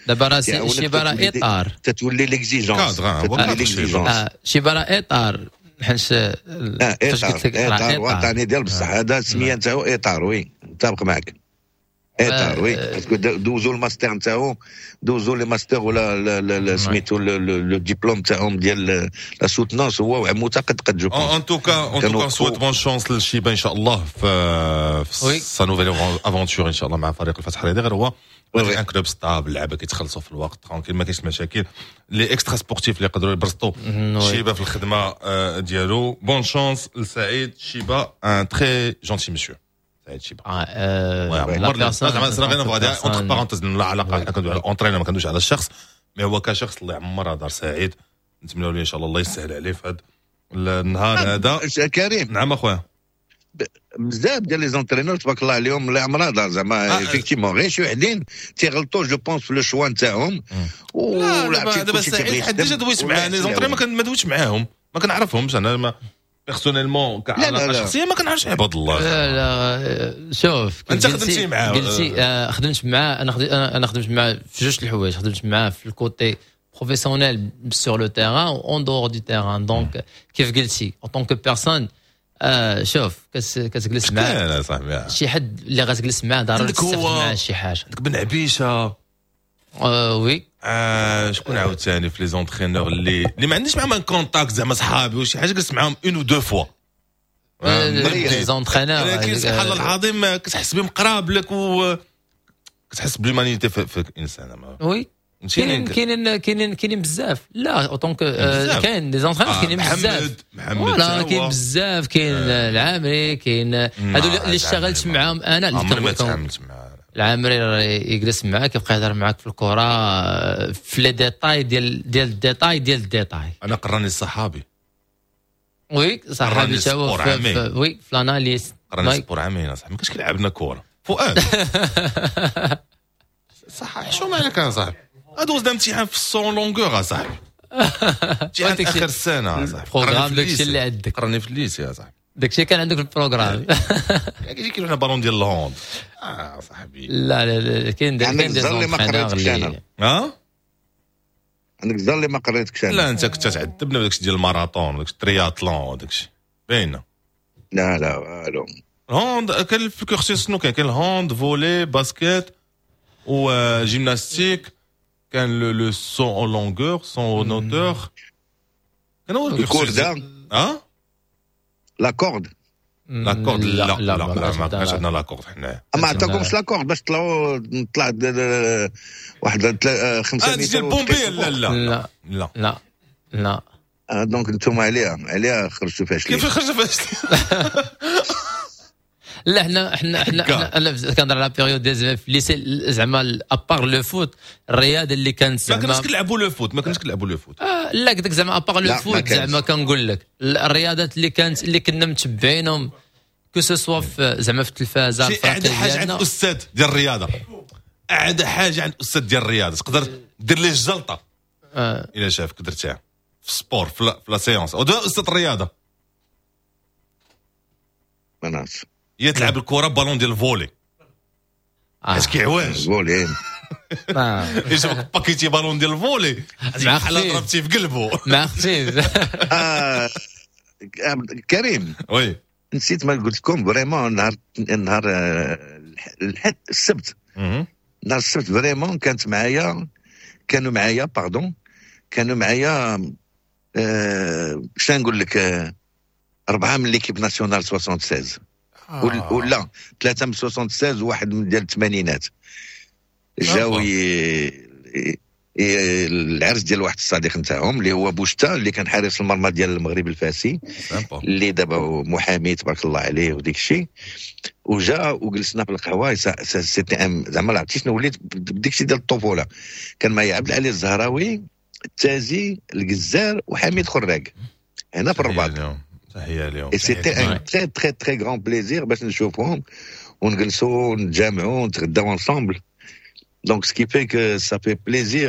S5: دابا راه شيبه راه اطار
S6: تتولي ليكزيجونس تتولي ليكزيجونس
S5: شيبه راه اطار حيت
S6: فاش قلت لك اطار وطني ديال بصح هذا السميه نتاعو اطار وي متفق معك اطار وي باسكو دوزوا الماستر نتاعو دوزوا لي ماستر ولا سميتو لو ديبلوم تاعهم ديال لا سوتنونس هو متقد قد جو
S4: ان توكا ان توكا سويت بون شانس للشيبه ان شاء الله في سا نوفيل افونتور ان شاء الله مع فريق الفتح الرياضي غير هو ان كلوب ستابل اللعابه كيتخلصوا في الوقت ترونكيل ما كاينش مشاكل لي اكسترا سبورتيف اللي يقدروا يبرزطوا شيبه في الخدمه ديالو بون شانس لسعيد شيبه ان تري جونتي مسيو سعيد شيبه اه لا بيرسون زعما غير نبغى اونتر بارونتيز لا علاقه حنا كندويو على اونترينر ما كندويش على الشخص مي هو كشخص الله يعمر دار سعيد نتمنوا له ان شاء الله الله يسهل عليه في هذا النهار هذا
S6: كريم
S4: نعم اخويا
S6: بزاف ديال لي زونترينور تبارك الله عليهم الله يعمرها دار زعما ايفيكتيمون غير شي وحدين تيغلطوا جو بونس في لو شوا نتاعهم
S4: لا دابا سعيد حد ديجا دويت معاه لي زونترينور ما دويتش معاهم ما كنعرفهمش انا ما بيرسونيلمون كعلاقه شخصيه ما كنعرفش عباد الله
S5: لا لا شوف
S4: انت خدمتي معاه
S5: قلتي خدمت معاه انا انا خدمت معاه في جوج الحوايج خدمت معاه في الكوتي بروفيسيونيل سور لو تيران اون دور دو تيران دونك كيف قلتي اون طونك بيرسون آه شوف كتجلس معاه
S4: لا صاحبي
S5: شي حد اللي غتجلس معاه ضروري تستفد معاه شي حاجه
S4: عندك بن عبيشه
S5: اه وي
S4: آه شكون عاوتاني في لي زونترينور اللي اللي ما عنديش معاهم كونتاكت زعما صحابي وشي حاجه جلست معاهم اون او دو فوا
S5: لي زونترينور
S4: لكن سبحان الله العظيم كتحس بهم قراب لك و كتحس بالمانيتي في الانسان
S5: وي كاينين كاينين كاينين كاينين بزاف لا اوطونك كاين دي زونترينور كاينين بزاف
S4: محمد
S5: لا كاين بزاف كاين العامري كاين هادو اللي اشتغلت معاهم انا اللي
S4: كنت
S5: العامري يجلس معاك كيبقى يهضر معاك في الكره في لي ديتاي ديال ديال الديتاي ديال الديتاي
S4: انا قراني الصحابي
S5: وي صحابي تا هو وي في الاناليز
S4: قراني سبور عامين اصاحبي ما كاينش كيلعب لنا كره فؤاد صح شو مالك يا صاحبي ادوز امتحان في السون لونغور اصاحبي امتحان اخر السنه اصاحبي
S5: بروغرام داكشي اللي عندك
S4: قراني في الليس يا صاحبي
S5: داكشي كان عندك في البروغرام
S4: كيجي كيلو حنا بالون ديال الهوند اه صاحبي
S5: لا لا كاين كاين دي زونترينور اللي
S4: ها
S6: عندك الزر اللي ما قريتكش
S4: لا انت كنت تعذبنا بداكشي ديال الماراطون وداكشي الترياطلون وداكشي باينه
S6: لا لا والو
S4: الهوند كاين في الكورسيس شنو كاين كاين الهوند فولي باسكيت و جيمناستيك كان لو لو سون اون لونغور سون اون اوتور كان هو
S6: الكورس
S4: ها
S6: لا كورد
S4: لا كورد لا لا لا ما كانش عندنا لا كورد حنا
S6: ما عطاكمش لا كورد باش طلعوا نطلع واحد خمسة متر
S4: ديال البومبي لا
S5: لا
S4: لا
S5: لا لا
S6: دونك نتوما عليها عليها خرجتوا فاشلين
S4: كيف خرجوا فاشلين
S5: لا حنا حنا حنا انا كنهضر على بيريود ديال في الليسي زعما ابار لو فوت الرياضه اللي كانت
S4: زعما ما كناش كنلعبوا لو فوت ما كناش كنلعبوا لو فوت
S5: آه لا داك زعما ابار لو فوت زعما كنقول لك الرياضات اللي كانت اللي كنا متبعينهم كو سو سوا زعما في التلفازه
S4: في اعلى حاجه عند استاذ ديال الرياضه اعلى حاجه عند استاذ ديال الرياضه تقدر دير ليه الجلطه
S5: آه.
S4: الا شافك درتها في السبور في لا سيونس او استاذ الرياضه
S6: ما نعرفش
S4: هي تلعب الكره بالون ديال الفولي اش كيعواج
S6: فولي
S4: يجيبك باكيتي بالون ديال الفولي بحال ضربتي في قلبه
S5: مع خفيف
S6: كريم
S4: وي
S6: نسيت ما قلت لكم فريمون نهار نهار الحد السبت نهار السبت فريمون كانت معايا كانوا معايا باردون كانوا معايا باش نقول لك أربعة من ليكيب ناسيونال ستة وستين آه. ولا ثلاثة من ستة وستين وواحد من ديال الثمانينات جاو العرس ديال واحد الصديق نتاعهم اللي هو بوشتا اللي كان حارس المرمى ديال المغرب الفاسي اللي دابا محامي تبارك الله عليه وديك الشيء وجا وجلسنا في القهوه سيتي ام زعما عرفتي شنو وليت بديك الشيء ديال الطفوله كان معايا عبد العلي الزهراوي التازي الجزار وحميد خراق هنا في الرباط
S4: تحيه اليوم
S6: اي سيتي ان تري تري تري غران بليزير باش نشوفوهم ونجلسوا ونتجامعوا ونتغداو انصامبل دونك سكي في كو سا في بليزير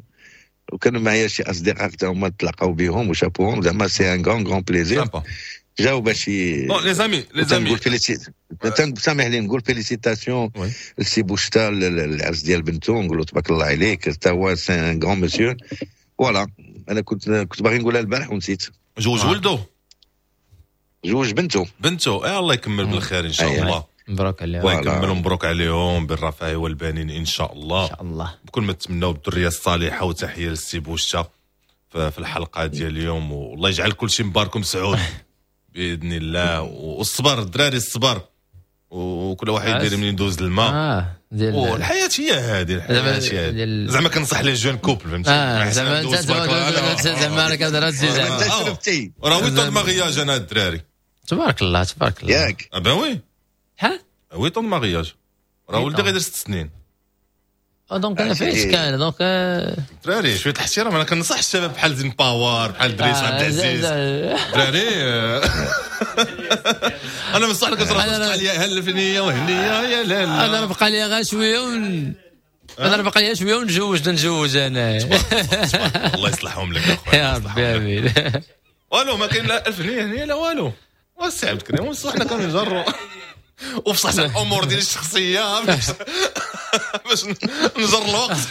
S6: وكانوا معايا شي اصدقاء حتى هما تلاقاو بهم وشافوهم زعما سي ان غران غران بليزير جاو باش
S4: بون لي زامي لي زامي
S6: نقول فيليسيت سامح لي نقول فيليسيتاسيون لسي بوشتا العرس ديال بنته، نقول له تبارك الله عليك، حتى هو سي ان غران مسيو. فوالا انا كنت كنت باغي نقولها البارح ونسيت.
S4: جوج ولدو
S6: جوج بنته
S4: بنته ايه الله يكمل بالخير ان شاء الله.
S5: مبروك عليهم.
S4: الله يكمل مبروك عليهم بالرفاه والبنين ان شاء الله.
S5: ان شاء الله
S4: بكل ما نتمناو بالذريه الصالحه. وتحيه للسي بوشتا في الحلقه ديال اليوم، والله يجعل كل شيء مبارك ومسعود باذن الله. والصبر الدراري الصبر، وكل واحد يدير من يدوز الماء.
S5: اه ديال
S4: والحياه هي هذه الحياه هي زعما كنصح لي جون كوبل فهمتي.
S5: اه زعما زعما راه كدير
S4: زعما راه ويطون ماغياج انا الدراري
S5: تبارك الله تبارك الله
S6: ياك.
S4: اه وي
S5: ها
S4: ويطون ماغياج راه ولدي غيدير ست سنين.
S5: دونك انا فايت كان دونك
S4: دراري شويه الاحترام. انا كنصح الشباب بحال زين باور بحال دريس عبد العزيز دراري. انا بصح لك ترى عليا هل فنيه وهنيه يا لا لا
S5: انا بقى لي غير شويه ون... انا بقى لي شويه ونجوج نتزوج انا.
S4: الله يصلحهم لك اخويا
S5: يا ربي امين.
S4: والو ما كاين لا الفنيه هنيه لا والو. وسع عبد الكريم وصح حنا كنجروا وبصح الامور ديال الشخصيه باش باش نجر الوقت.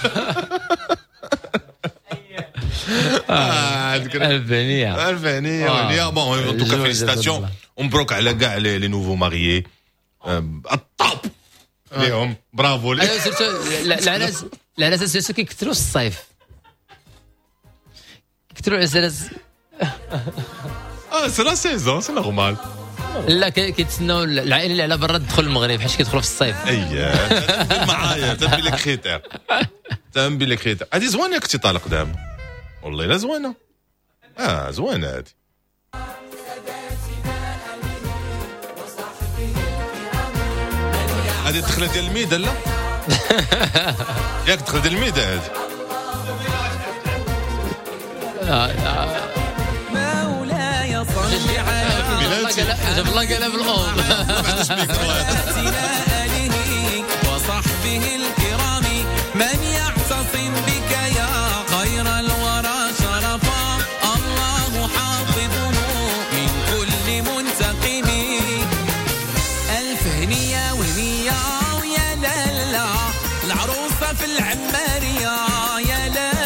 S5: الفنيه
S4: الفنيه والنيه. بون دوكا فيليسيتاسيون ومبروك على كاع لي نوفو ماريي. الطاب ليهم برافو لي.
S5: العراس العراس سيرتو كيكثروا في الصيف كيكثروا العراس.
S4: اه سي لا سيزون سي نورمال.
S5: لا كيتسناو العائله اللي على برا تدخل المغرب حيت كيدخلوا في الصيف.
S4: اييه معايا تنبي لك كريتير تنبي لك كريتير. هذه زوينه كنتي طالق دام والله لا زوينه. اه زوينه هذه. هذه دخلت ديال الميده لا ياك دخلت ديال الميده هذه.
S15: مولاي صل على
S5: جاب الله قلب الأم
S15: وصحبه الكرام من يعتصم بك يا خير الورى شرفا الله حافظه من كل منتقم. ألف هنية وهنية ويا لالا العروسة في العمارية يا لالا.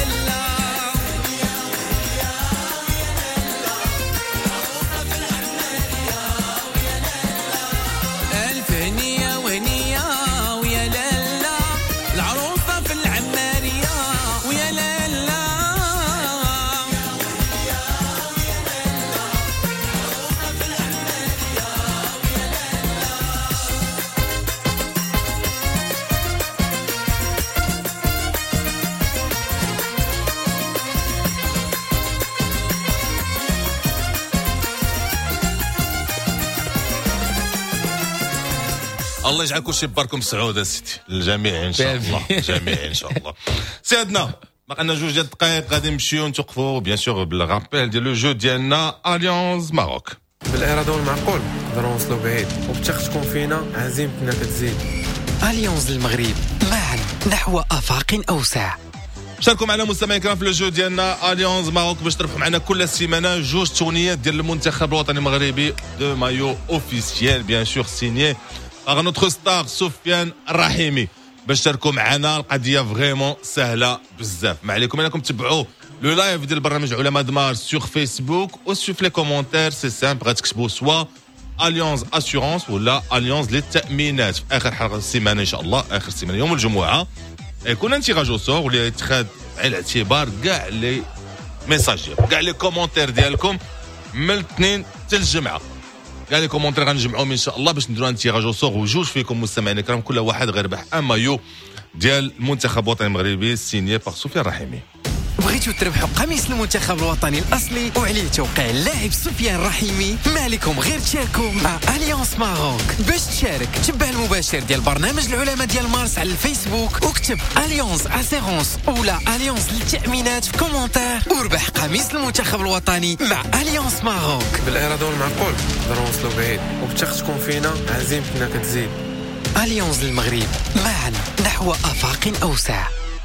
S4: الله يجعل كل شيء باركم سعود سيدي للجميع ان شاء الله. جميع ان شاء الله. سيدنا باقي لنا جوج ديال الدقائق غادي نمشيو نتوقفوا بيان سور بالرابيل ديال لو جو ديالنا اليونز ماروك.
S7: بالاراده والمعقول نقدروا نوصلوا بعيد وبتختكم فينا عزيمتنا كتزيد.
S13: اليونز المغرب معا نحو افاق اوسع.
S4: شاركوا معنا مستمعين الكرام في لو جو ديالنا اليونز ماروك باش تربحوا معنا كل سيمانه جوج تونيات ديال المنتخب الوطني المغربي دو مايو اوفيسيال بيان سور سينيي باغ نوتر ستار سفيان الرحيمي. باش تشاركوا معنا القضيه فريمون سهله بزاف. ما عليكم انكم تتبعوا لو لايف ديال برنامج علماء دمار سور فيسبوك و سوف لي كومونتير سي سامبل غتكتبوا سوا اليونز اسيورونس ولا اليونز للتامينات. في اخر حلقه السيمانه ان شاء الله اخر السيمانه يوم الجمعه يكون ان تيراج او سور واللي يتخذ على الاعتبار كاع لي ميساج كاع لي كومونتير ديالكم من الاثنين حتى الجمعه. كاع لي كومونتير غنجمعوهم ان شاء الله باش نديروا ان تيراج او سور وجوج فيكم مستمعين الكرام كل واحد غيربح ان مايو ديال المنتخب الوطني المغربي سينيي باغ سفيان الرحيمي.
S13: بغيتو تربحوا قميص المنتخب الوطني الاصلي وعليه توقيع اللاعب سفيان الرحيمي ما عليكم غير تشاركوا مع اليونس ماروك. باش تشارك تبع المباشر ديال برنامج العلماء ديال مارس على الفيسبوك وكتب اليونس اسيرونس ولا اليونس للتامينات في كومونتير وربح قميص المنتخب الوطني مع اليونس ماروك.
S7: بالاراده والمعقول نقدروا نوصلوا بعيد وبتختكم فينا عزيمتنا كتزيد.
S13: اليونس المغرب معا نحو افاق اوسع.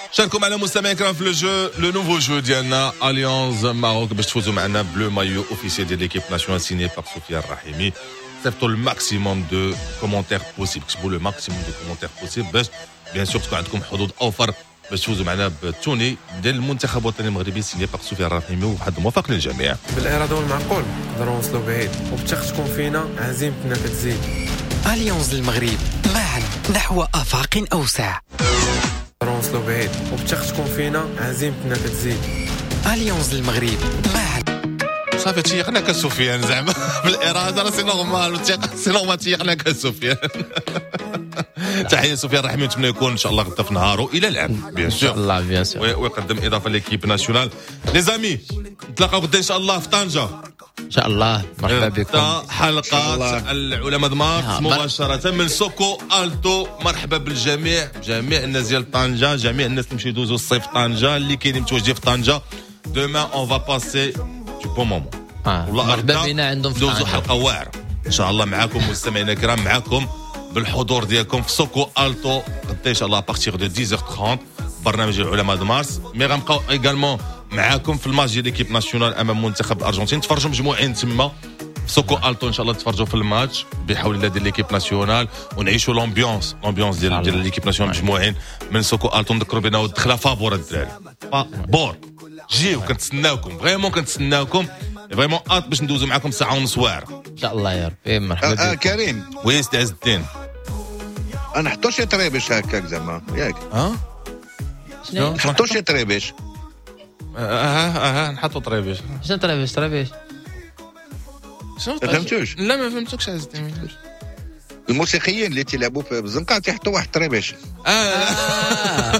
S4: شاركوا معنا مستمعين الكرام في لو جو لو نوفو جو ديالنا اليانز ماروك باش تفوزوا معنا بلو مايو اوفيسيال ديال ليكيب ناسيونال سيني بار سفيان الرحيمي. صيفطوا الماكسيموم دو كومونتير بوسيبل، كتبوا لو ماكسيموم دو كومونتير بوسيبل باش بيان سور تكون عندكم حظوظ اوفر باش تفوزوا معنا بالتوني ديال المنتخب الوطني المغربي سيني بار سفيان الرحيمي. وواحد الموفق للجميع.
S7: بالاراده والمعقول نقدروا نوصلوا بعيد، وبتختكم فينا عزيمتنا كتزيد.
S16: اليانز المغرب معا نحو افاق اوسع.
S7: نوصلوا بعيد، وبتختكم فينا عزيمتنا كتزيد.
S16: اليانز المغرب معا.
S4: صافي تيقناك سفيان زعما بالاراده راه سي نورمال، سي نورمال تيقناك سفيان. تحيه سفيان الرحيمي، نتمنى يكون ان شاء الله غدا في نهارو الى العام بيان سور.
S5: ان شاء الله بيان سور.
S4: ويقدم اضافه ليكيب ناسيونال. لي زامي نتلاقاو غدا ان شاء الله في طنجه.
S5: ان شاء الله مرحبا بكم.
S4: حلقات العلماء دمار مباشره من سوكو التو. مرحبا بالجميع، جميع الناس ديال طنجه، جميع الناس اللي مشيو يدوزوا الصيف في طنجه، اللي كاينين متواجدين في طنجه. دوما اون فا باسي دو بون مومون.
S5: والله مرحبا بينا عندهم في
S4: دوزوا حلقه واعره ان شاء الله معاكم مستمعينا الكرام، معاكم بالحضور ديالكم في سوكو التو غدا ان شاء الله ابارتيغ دو دix heures trente برنامج العلماء د مارس. مي غنبقاو ايغالمون معاكم في الماتش ديال ليكيب ناسيونال امام منتخب الارجنتين. تفرجوا مجموعين تما في سوكو التو ان شاء الله، تفرجوا في الماتش بحول الله ديال ليكيب ناسيونال ونعيشوا لومبيونس لومبيونس ديال ديال ليكيب ناسيونال مجموعين من سوكو التو. نذكروا بنا الدخله فابور الدراري فابور. جيو كنتسناوكم فريمون، كنتسناوكم فريمون ات باش ندوزو معكم ساعه ونص واعره
S5: ان شاء الله يا ربي. مرحبا بك.
S6: آه كريم
S4: وي سي عز الدين،
S6: نحطوا شي طريبش هكاك زعما ياك؟
S4: ها
S5: شنو
S6: نحطوا شي طريبش؟
S4: اه اه نحطوا طريبش.
S5: شنو طريبش طريبش
S4: شنو
S6: فهمتوش؟
S4: لا ما فهمتوكش عز الدين.
S6: الموسيقيين اللي تيلعبوا في الزنقه تيحطوا واحد طريبش.
S4: اه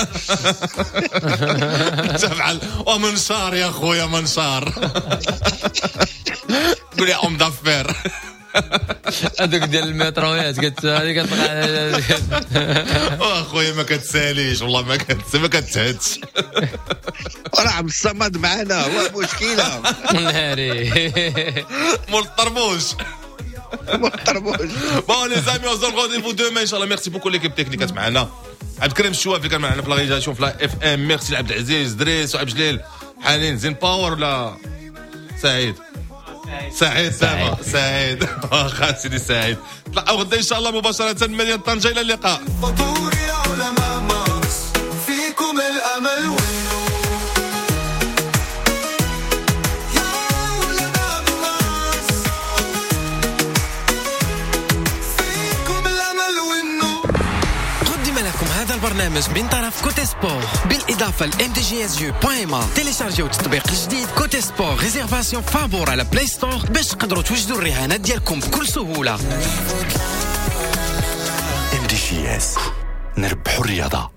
S4: تفعل ومنشار يا خويا منشار. قول يا ام دافير
S5: هذوك ديال المترويات قلت هذيك كتطلع
S4: اخويا ما كتساليش والله ما كتس ما كتهدش.
S6: راه عم الصمد معنا هو مشكله.
S5: ناري
S4: مول الطربوش
S6: محترموش.
S4: بون لي زامي اون زون رونديفو دوما ان شاء الله. ميرسي بوكو ليكيب تكنيك كانت معنا. عبد الكريم الشوافي كان معنا في لا رياليزاسيون في لا اف ام. ميرسي لعبد العزيز دريس وعبد الجليل حنين زين باور ولا سعيد سعيد سعيد سعيد واخا سيدي سعيد. نطلعوا غدا ان شاء الله مباشره من مدينه طنجه. الى اللقاء.
S3: فطور يا علماء مارس فيكم الامل والنور. يا علماء مارس فيكم الامل والنور.
S16: قدم لكم هذا البرنامج من طرف كوتي سبور بالاضافه لام دي جي اس جو بوان ما. تيليشارجيو التطبيق الجديد كوتي سبور ريزيرفاسيون فابور على بلاي ستور باش تقدروا توجدوا الرهانات ديالكم بكل سهوله.
S2: ام دي جي اس نربحوا الرياضه.